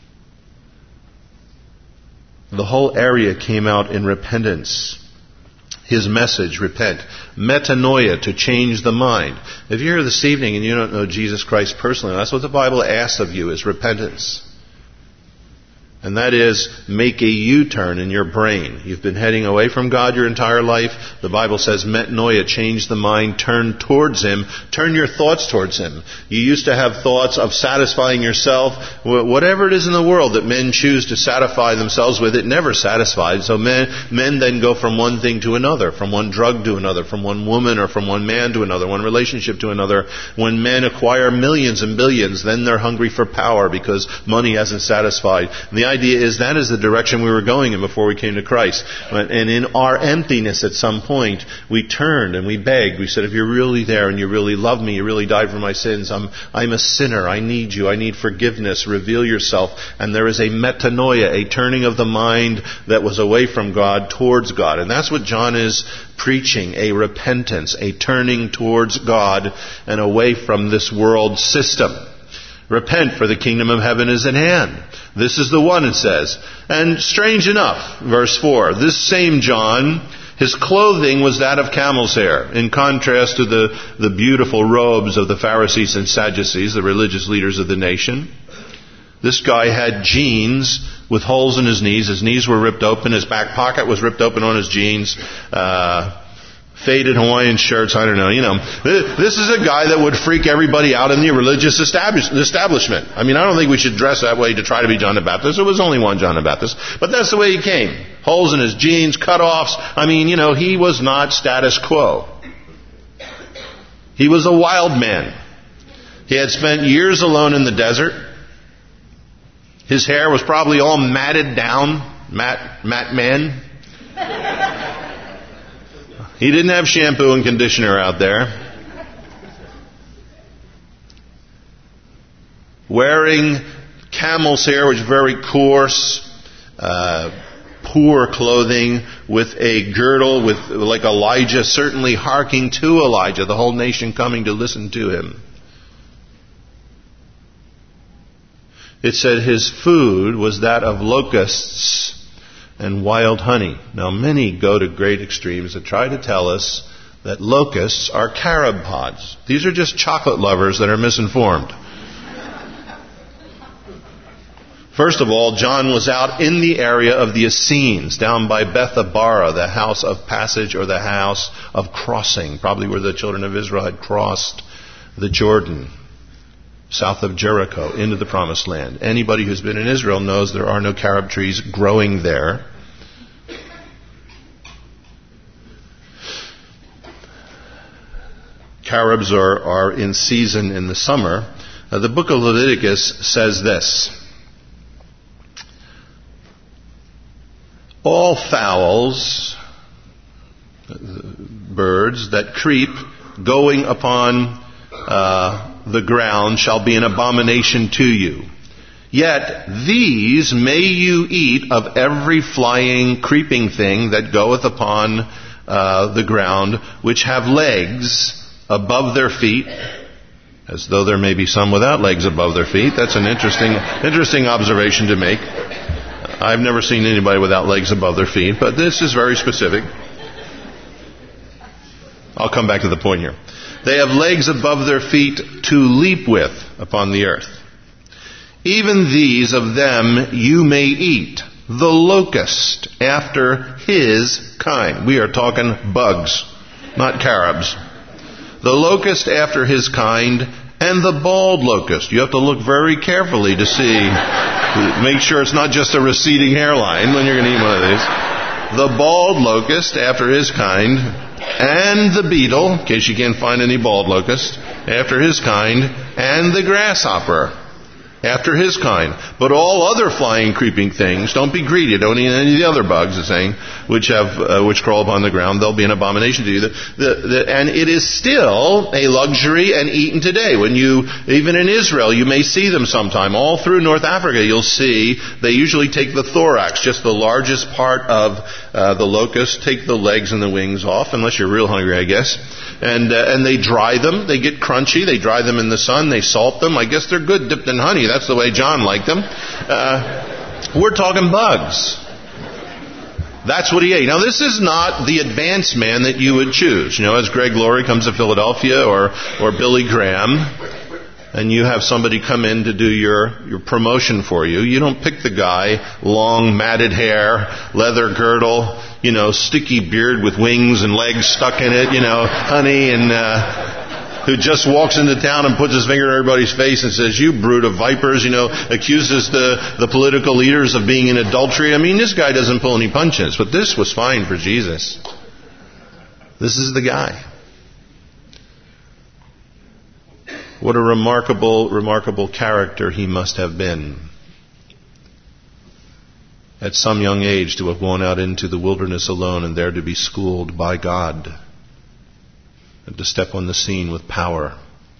The whole area came out in repentance. His message, repent. Metanoia, to change the mind. If you're here this evening and you don't know Jesus Christ personally, that's what the Bible asks of you, is repentance. And that is, make a U-turn in your brain. You've been heading away from God your entire life. The Bible says, metanoia, change the mind, turn towards Him, turn your thoughts towards Him. You used to have thoughts of satisfying yourself. Whatever it is in the world that men choose to satisfy themselves with, it never satisfied. So men then go from one thing to another, from one drug to another, from one woman or from one man to another, one relationship to another. When men acquire millions and billions, then they're hungry for power because money hasn't satisfied. The idea is that is the direction we were going in before we came to Christ. And in our emptiness at some point, we turned and we begged. We said, if you're really there and you really love me, you really died for my sins, I'm a sinner, I need you, I need forgiveness, reveal yourself. And there is a metanoia, a turning of the mind that was away from God towards God. And that's what John is preaching, a repentance, a turning towards God and away from this world system. Repent, for the kingdom of heaven is at hand. This is the one, it says. And strange enough, verse 4, this same John, his clothing was that of camel's hair, in contrast to the beautiful robes of the Pharisees and Sadducees, the religious leaders of the nation. This guy had jeans with holes in his knees. His knees were ripped open. His back pocket was ripped open on his jeans. Faded Hawaiian shirts, I don't know, This is a guy that would freak everybody out in the religious establishment. I mean, I don't think we should dress that way to try to be John the Baptist. There was only one John the Baptist. But that's the way he came. Holes in his jeans, cut-offs. I mean, he was not status quo. He was a wild man. He had spent years alone in the desert. His hair was probably all matted down. Matt man. He didn't have shampoo and conditioner out there. Wearing camel's hair, which is very coarse, poor clothing, with a girdle, with like Elijah, certainly hearkening to Elijah, the whole nation coming to listen to him. It said his food was that of locusts and wild honey. Now, many go to great extremes to try to tell us that locusts are carob pods. These are just chocolate lovers that are misinformed. First of all, John was out in the area of the Essenes, down by Bethabara, the house of passage or the house of crossing, probably where the children of Israel had crossed the Jordan, south of Jericho, into the Promised Land. Anybody who's been in Israel knows there are no carob trees growing there. Carobs are in season in the summer. The book of Leviticus says this: all fowls, birds that creep going upon the ground shall be an abomination to you. Yet these may you eat of every flying, creeping thing that goeth upon the ground, which have legs above their feet, as though there may be some without legs above their feet. That's an interesting observation to make. I've never seen anybody without legs above their feet, but this is very specific. I'll come back to the point here. They have legs above their feet to leap with upon the earth. Even these of them you may eat, the locust after his kind. We are talking bugs, not carobs. The locust after his kind, and the bald locust. You have to look very carefully to see, make sure it's not just a receding hairline when you're going to eat one of these. The bald locust after his kind, and the beetle, in case you can't find any bald locust, after his kind, and the grasshopper after his kind. But all other flying, creeping things, don't be greedy. Don't eat any of the other bugs, it's saying, which crawl upon the ground. They'll be an abomination to you. And it is still a luxury and eaten today. When even in Israel, you may see them sometime. All through North Africa, you'll see they usually take the thorax, just the largest part of the locust, take the legs and the wings off, unless you're real hungry, I guess. And they dry them. They get crunchy. They dry them in the sun. They salt them. I guess they're good dipped in honey. That's the way John liked them. We're talking bugs. That's what he ate. Now, this is not the advanced man that you would choose. As Greg Laurie comes to Philadelphia or Billy Graham, and you have somebody come in to do your promotion for you. You don't pick the guy, long matted hair, leather girdle, sticky beard with wings and legs stuck in it, honey, and who just walks into town and puts his finger in everybody's face and says, "You brood of vipers," accuses the political leaders of being in adultery. I mean, this guy doesn't pull any punches, but this was fine for Jesus. This is the guy. What a remarkable character he must have been. At some young age to have gone out into the wilderness alone and there to be schooled by God. And to step on the scene with power.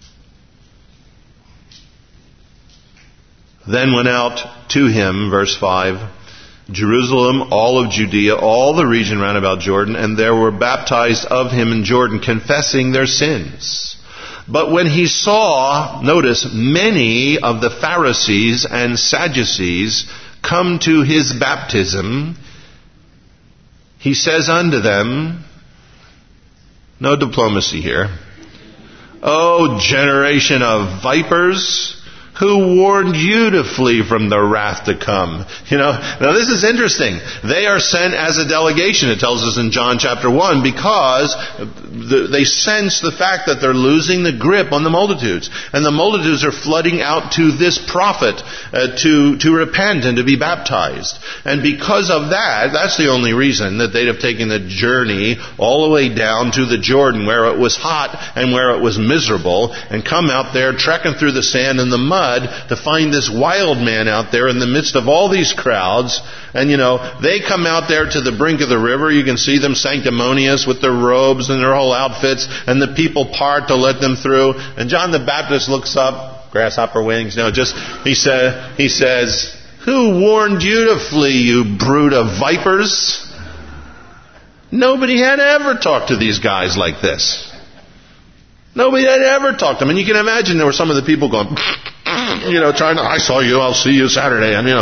Then went out to him, verse 5, Jerusalem, all of Judea, all the region round about Jordan, and there were baptized of him in Jordan, confessing their sins. But when he saw, notice, many of the Pharisees and Sadducees come to his baptism, he says unto them, no diplomacy here, O generation of vipers, who warned you to flee from the wrath to come? Now this is interesting. They are sent as a delegation, it tells us in John chapter 1, because they sense the fact that they're losing the grip on the multitudes. And the multitudes are flooding out to this prophet to repent and to be baptized. And because of that, that's the only reason that they'd have taken the journey all the way down to the Jordan, where it was hot and where it was miserable, and come out there trekking through the sand and the mud to find this wild man out there in the midst of all these crowds. And they come out there to the brink of the river. You can see them sanctimonious with their robes and their whole outfits, and the people part to let them through. And John the Baptist looks up, grasshopper wings, he says, who warned you to flee, you brood of vipers? Nobody had ever talked to these guys like this. Nobody had ever talked to them. And you can imagine there were some of the people going, trying to, I saw you, I'll see you Saturday. And,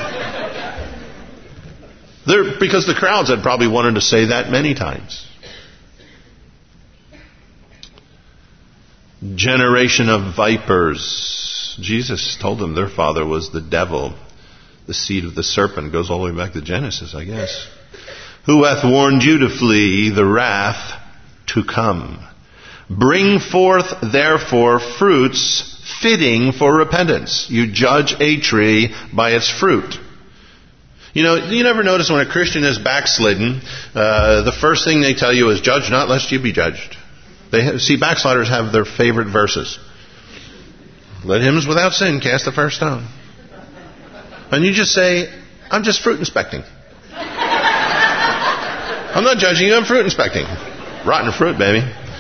because the crowds had probably wanted to say that many times. Generation of vipers. Jesus told them their father was the devil, the seed of the serpent. Goes all the way back to Genesis, I guess. Who hath warned you to flee the wrath to come? Bring forth, therefore, fruits fitting for repentance. You judge a tree by its fruit. You never notice when a Christian is backslidden, the first thing they tell you is, judge not lest you be judged. Backsliders have their favorite verses. Let him who's without sin cast the first stone. And you just say, I'm just fruit inspecting. I'm not judging you, I'm fruit inspecting. Rotten fruit, baby.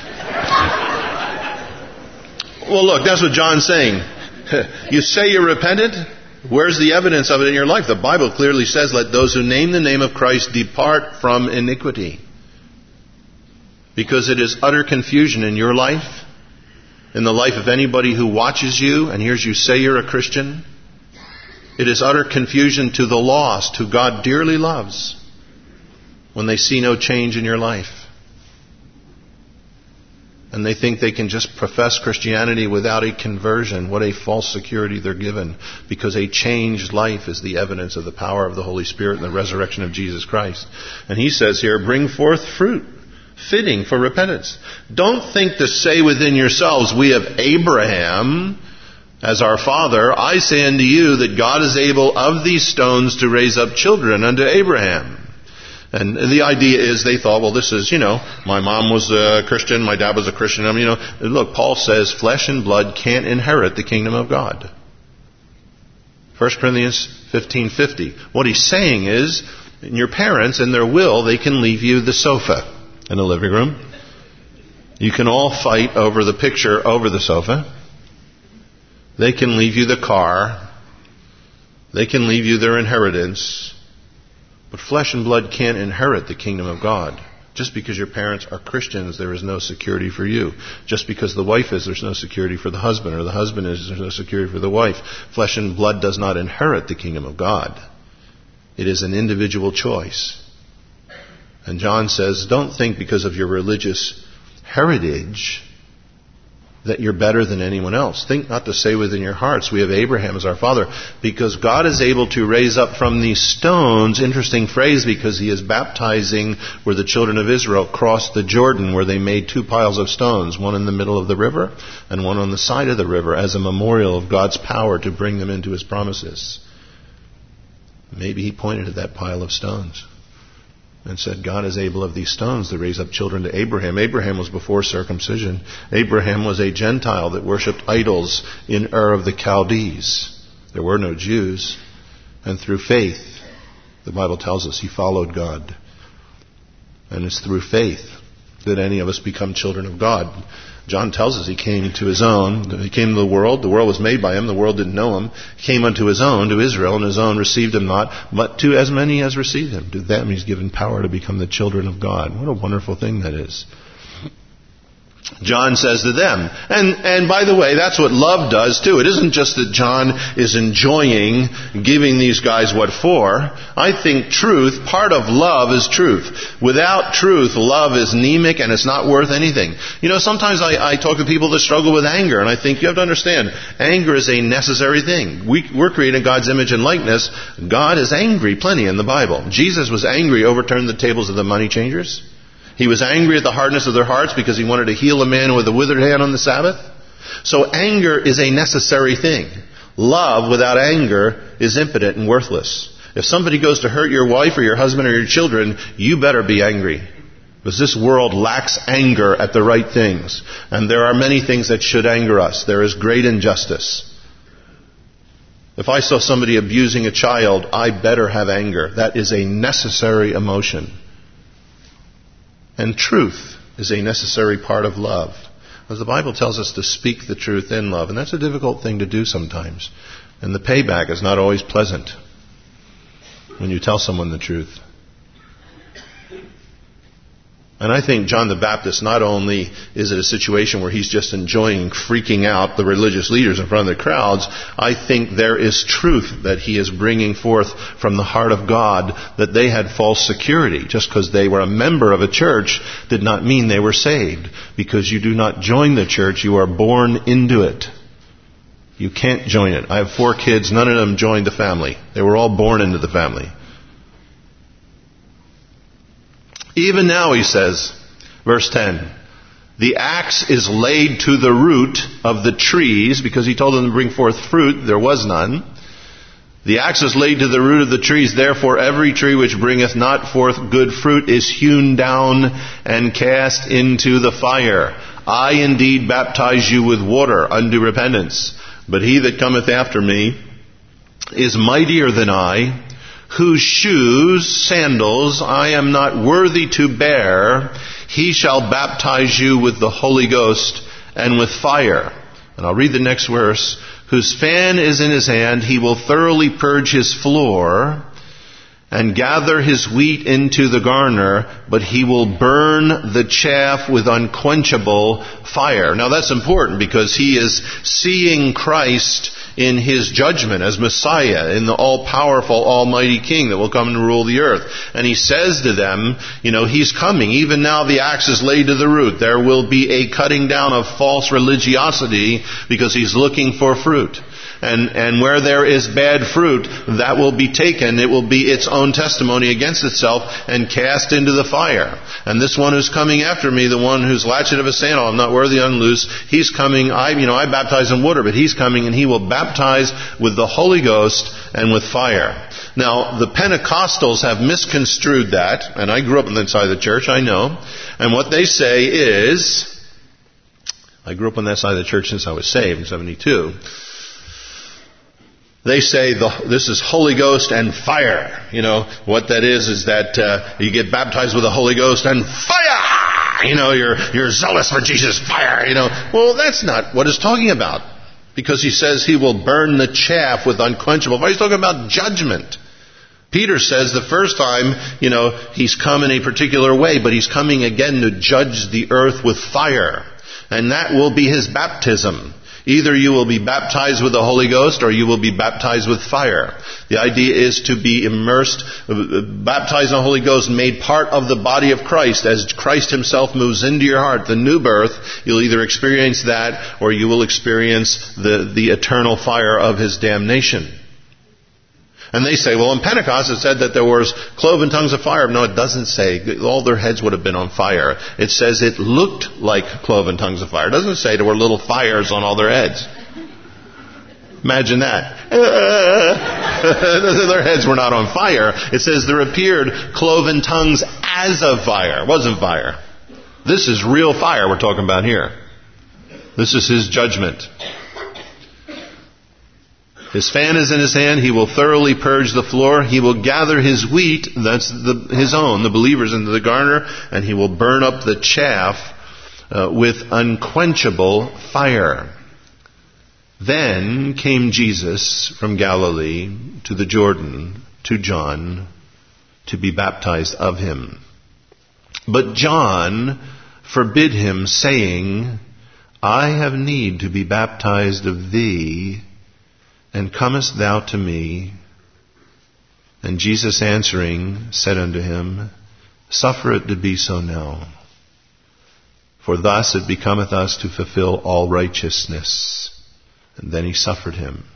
Well, look, that's what John's saying. You say you're repentant. Where's the evidence of it in your life? The Bible clearly says, let those who name the name of Christ depart from iniquity. Because it is utter confusion in your life in the life of anybody who watches you and hears you say you're a Christian. It is utter confusion to the lost, who God dearly loves, when they see no change in your life. And they think they can just profess Christianity without a conversion. What a false security they're given. Because a changed life is the evidence of the power of the Holy Spirit and the resurrection of Jesus Christ. And he says here, bring forth fruit fitting for repentance. Don't think to say within yourselves, we have Abraham as our father. I say unto you that God is able of these stones to raise up children unto Abraham. And the idea is they thought, well, this is, my mom was a Christian, my dad was a Christian. Look, Paul says flesh and blood can't inherit the kingdom of God. 1 Corinthians 15:50. What he's saying is, your parents, in their will, they can leave you the sofa in the living room. You can all fight over the picture over the sofa. They can leave you the car. They can leave you their inheritance. But flesh and blood can't inherit the kingdom of God. Just because your parents are Christians, there is no security for you. Just because the wife is, there's no security for the husband, or the husband is, there's no security for the wife. Flesh and blood does not inherit the kingdom of God. It is an individual choice. And John says, don't think because of your religious heritage that you're better than anyone else. Think not to say within your hearts, we have Abraham as our father, because God is able to raise up from these stones, interesting phrase, because he is baptizing where the children of Israel crossed the Jordan, where they made 2 piles of stones, one in the middle of the river and one on the side of the river, as a memorial of God's power to bring them into his promises. Maybe he pointed at that pile of stones and said, God is able of these stones to raise up children to Abraham. Abraham was before circumcision. Abraham was a Gentile that worshipped idols in Ur of the Chaldees. There were no Jews. And through faith, the Bible tells us, he followed God. And it's through faith that any of us become children of God. John tells us he came to his own. He came to the world was made by him. The world didn't know him. He came unto his own, to Israel, and his own received him not. But to as many as received him, to them he's given power to become the children of God. What a wonderful thing that is. John says to them, and by the way, that's what love does too. It isn't just that John is enjoying giving these guys what for. I think truth, part of love is truth. Without truth, love is anemic and it's not worth anything. Sometimes I talk to people that struggle with anger, and I think you have to understand, anger is a necessary thing. We're created in God's image and likeness. God is angry plenty in the Bible. Jesus was angry, overturned the tables of the money changers. He was angry at the hardness of their hearts because he wanted to heal a man with a withered hand on the Sabbath. So anger is a necessary thing. Love without anger is impotent and worthless. If somebody goes to hurt your wife or your husband or your children, you better be angry. Because this world lacks anger at the right things. And there are many things that should anger us. There is great injustice. If I saw somebody abusing a child, I better have anger. That is a necessary emotion. And truth is a necessary part of love. As the Bible tells us to speak the truth in love. And that's a difficult thing to do sometimes. And the payback is not always pleasant when you tell someone the truth. And I think John the Baptist, not only is it a situation where he's just enjoying freaking out the religious leaders in front of the crowds, I think there is truth that he is bringing forth from the heart of God, that they had false security. Just because they were a member of a church did not mean they were saved. Because you do not join the church, you are born into it. You can't join it. I have 4 kids, none of them joined the family. They were all born into the family. Even now, he says, verse 10, the axe is laid to the root of the trees, because he told them to bring forth fruit. There was none. The axe is laid to the root of the trees. Therefore, every tree which bringeth not forth good fruit is hewn down and cast into the fire. I indeed baptize you with water unto repentance. But he that cometh after me is mightier than I, whose shoes, sandals, I am not worthy to bear. He shall baptize you with the Holy Ghost and with fire. And I'll read the next verse. Whose fan is in his hand, he will thoroughly purge his floor, and gather his wheat into the garner, but he will burn the chaff with unquenchable fire. Now that's important because he is seeing Christ in his judgment as Messiah, in the all-powerful, almighty King that will come and rule the earth. And he says to them, he's coming. Even now the axe is laid to the root. There will be a cutting down of false religiosity because he's looking for fruit. And where there is bad fruit, that will be taken. It will be its own testimony against itself and cast into the fire. And this one who's coming after me, the one whose latchet of a sandal I'm not worthy to unloose, he's coming. I baptize in water, but he's coming and he will baptize with the Holy Ghost and with fire. Now, the Pentecostals have misconstrued that, and I grew up on that side of the church, I know. And what they say is, I grew up on that side of the church since I was saved in 72. They say this is Holy Ghost and fire. What that is that you get baptized with the Holy Ghost and fire. You're zealous for Jesus, fire. Well, that's not what it's talking about. Because he says he will burn the chaff with unquenchable fire. He's talking about judgment. Peter says the first time, he's come in a particular way, but he's coming again to judge the earth with fire. And that will be his baptism. Either you will be baptized with the Holy Ghost or you will be baptized with fire. The idea is to be immersed, baptized in the Holy Ghost, made part of the body of Christ. As Christ himself moves into your heart, the new birth, you'll either experience that or you will experience the eternal fire of his damnation. And they say, well, in Pentecost it said that there was cloven tongues of fire. No, it doesn't say. All their heads would have been on fire. It says it looked like cloven tongues of fire. It doesn't say there were little fires on all their heads. Imagine that. Their heads were not on fire. It says there appeared cloven tongues as of fire. It wasn't fire. This is real fire we're talking about here. This is his judgment. His fan is in his hand. He will thoroughly purge the floor. He will gather his wheat, that's his own, the believers, into the garner, and he will burn up the chaff with unquenchable fire. Then came Jesus from Galilee to the Jordan, to John, to be baptized of him. But John forbid him, saying, I have need to be baptized of thee, and comest thou to me? And Jesus answering said unto him, Suffer it to be so now. For thus it becometh us to fulfill all righteousness. And then he suffered him.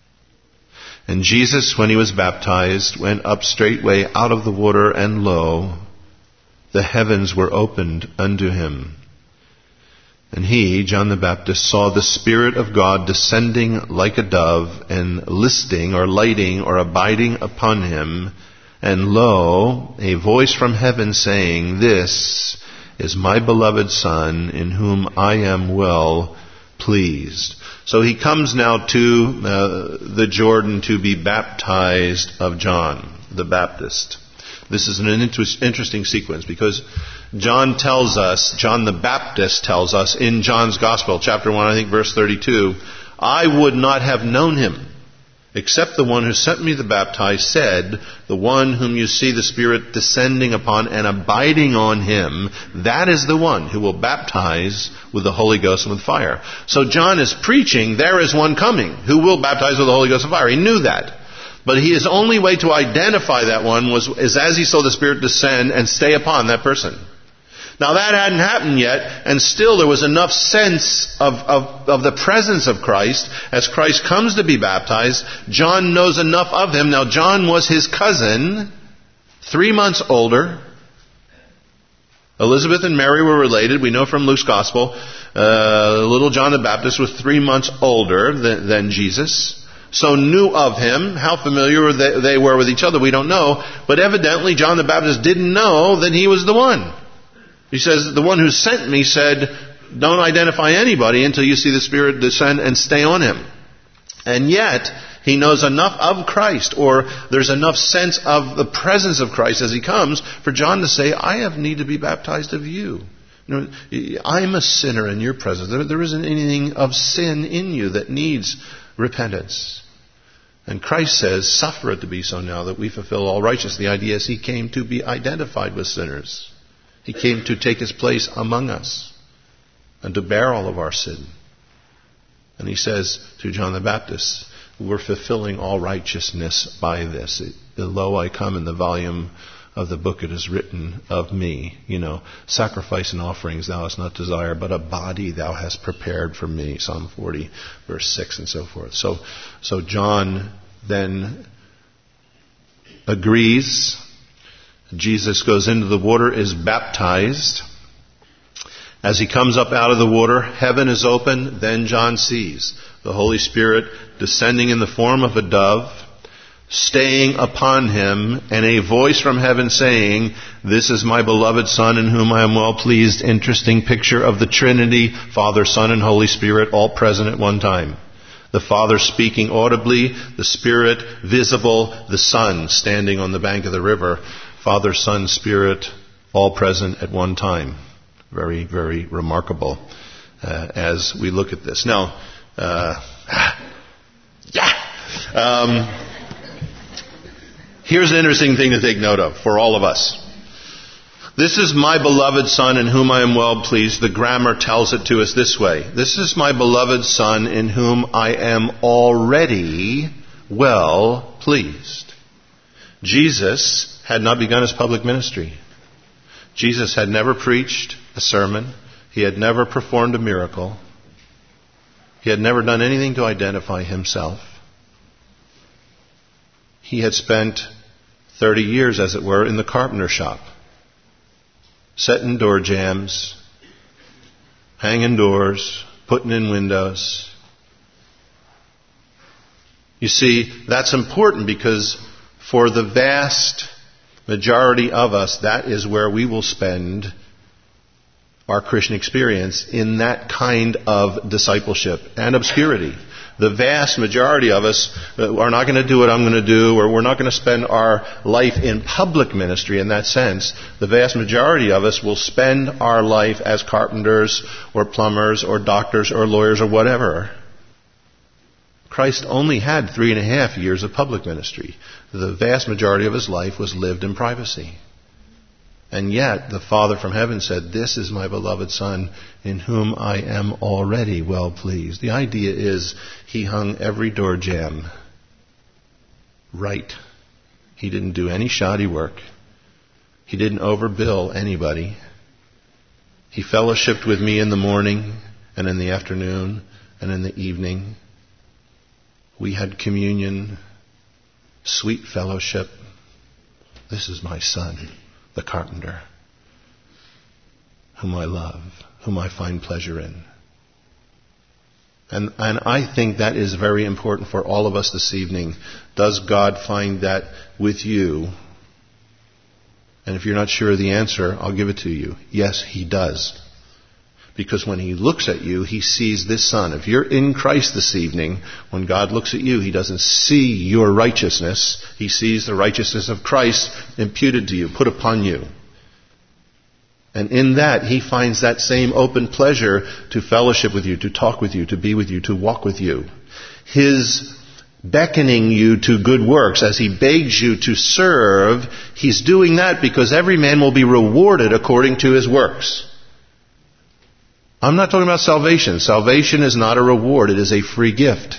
And Jesus, when he was baptized, went up straightway out of the water, and lo, the heavens were opened unto him. And he, John the Baptist, saw the Spirit of God descending like a dove, and listing or lighting or abiding upon him. And lo, a voice from heaven saying, This is my beloved Son, in whom I am well pleased. So he comes now to the Jordan to be baptized of John the Baptist. This is an interesting sequence because John the Baptist tells us in John's Gospel, chapter 1, I think verse 32, I would not have known him, except the one who sent me to baptize said, the one whom you see the Spirit descending upon and abiding on him, that is the one who will baptize with the Holy Ghost and with fire. So John is preaching, there is one coming who will baptize with the Holy Ghost and fire. He knew that. But his only way to identify that one is as he saw the Spirit descend and stay upon that person. Now that hadn't happened yet, and still there was enough sense of the presence of Christ. As Christ comes to be baptized, John knows enough of him. Now John was his cousin, 3 months older. Elizabeth and Mary were related. We know from Luke's Gospel. Little John the Baptist was 3 months older than Jesus. So knew of him. How familiar they were with each other, we don't know. But evidently John the Baptist didn't know that he was the one. He says, the one who sent me said, don't identify anybody until you see the Spirit descend and stay on him. And yet, he knows enough of Christ, or there's enough sense of the presence of Christ as he comes, for John to say, I have need to be baptized of you. I'm a sinner in your presence. There isn't anything of sin in you that needs repentance. And Christ says, suffer it to be so now that we fulfill all righteousness. The idea is he came to be identified with sinners. He came to take his place among us and to bear all of our sin. And he says to John the Baptist, we're fulfilling all righteousness by this. Lo, I come in the volume of the book it is written of me. Sacrifice and offerings thou hast not desired, but a body thou hast prepared for me. Psalm 40, verse 6 and so forth. So John then agrees. Jesus goes into the water, is baptized. As he comes up out of the water, heaven is open. Then John sees the Holy Spirit descending in the form of a dove, staying upon him, and a voice from heaven saying, this is my beloved Son in whom I am well pleased. Interesting picture of the Trinity, Father, Son, and Holy Spirit, all present at one time. The Father speaking audibly, the Spirit visible, the Son standing on the bank of the river. Father, Son, Spirit, all present at one time. Very, very remarkable as we look at this. Now, here's an interesting thing to take note of for all of us. This is my beloved Son in whom I am well pleased. The grammar tells it to us this way. This is my beloved Son in whom I am already well pleased. Jesus had not begun his public ministry. Jesus had never preached a sermon. He had never performed a miracle. He had never done anything to identify himself. He had spent 30 years, as it were, in the carpenter shop, setting door jambs, hanging doors, putting in windows. You see, that's important because for the vast majority of us, that is where we will spend our Christian experience, in that kind of discipleship and obscurity. The vast majority of us are not going to do what I'm going to do, or we're not going to spend our life in public ministry in that sense. The vast majority of us will spend our life as carpenters or plumbers or doctors or lawyers or whatever. Christ only had 3.5 years of public ministry. The vast majority of his life was lived in privacy. And yet, the Father from heaven said, this is my beloved Son in whom I am already well pleased. The idea is he hung every door jamb right. He didn't do any shoddy work. He didn't overbill anybody. He fellowshiped with me in the morning and in the afternoon and in the evening. We had communion, sweet fellowship. This is my Son, the carpenter, whom I love, whom I find pleasure in. And I think that is very important for all of us this evening. Does God find that with you? And if you're not sure of the answer, I'll give it to you. Yes, he does. Because when he looks at you, he sees this Son. If you're in Christ this evening, when God looks at you, he doesn't see your righteousness. He sees the righteousness of Christ imputed to you, put upon you. And in that, he finds that same open pleasure to fellowship with you, to talk with you, to be with you, to walk with you. His beckoning you to good works as he begs you to serve, he's doing that because every man will be rewarded according to his works. I'm not talking about salvation. Salvation is not a reward. It is a free gift.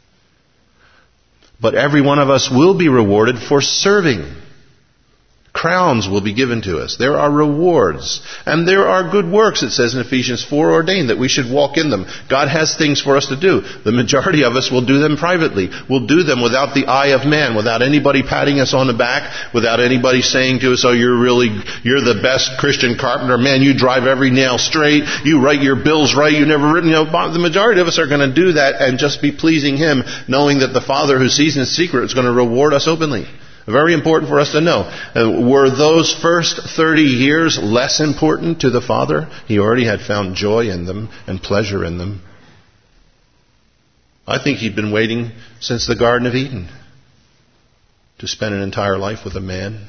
But every one of us will be rewarded for serving. Crowns will be given to us. There are rewards. And there are good works, it says in Ephesians 4, ordained that we should walk in them. God has things for us to do. The majority of us will do them privately. We'll do them without the eye of man, without anybody patting us on the back, without anybody saying to us, oh, you're the best Christian carpenter. Man, you drive every nail straight. You write your bills right. You never written, the majority of us are going to do that and just be pleasing him, knowing that the Father who sees in secret is going to reward us openly. Very important for us to know. Were those first 30 years less important to the Father? He already had found joy in them and pleasure in them. I think he'd been waiting since the Garden of Eden to spend an entire life with a man.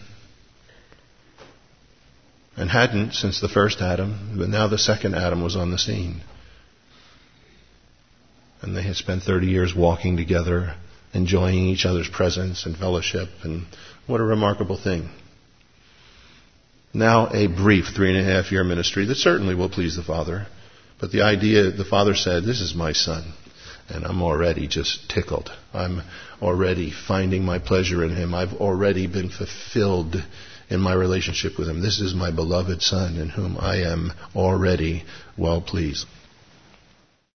And hadn't since the first Adam, but now the second Adam was on the scene. And they had spent 30 years walking together, enjoying each other's presence and fellowship. And what a remarkable thing. Now a brief 3.5-year ministry that certainly will please the Father. But the idea, the Father said, this is my Son. And I'm already just tickled. I'm already finding my pleasure in Him. I've already been fulfilled in my relationship with Him. This is my beloved Son in whom I am already well pleased.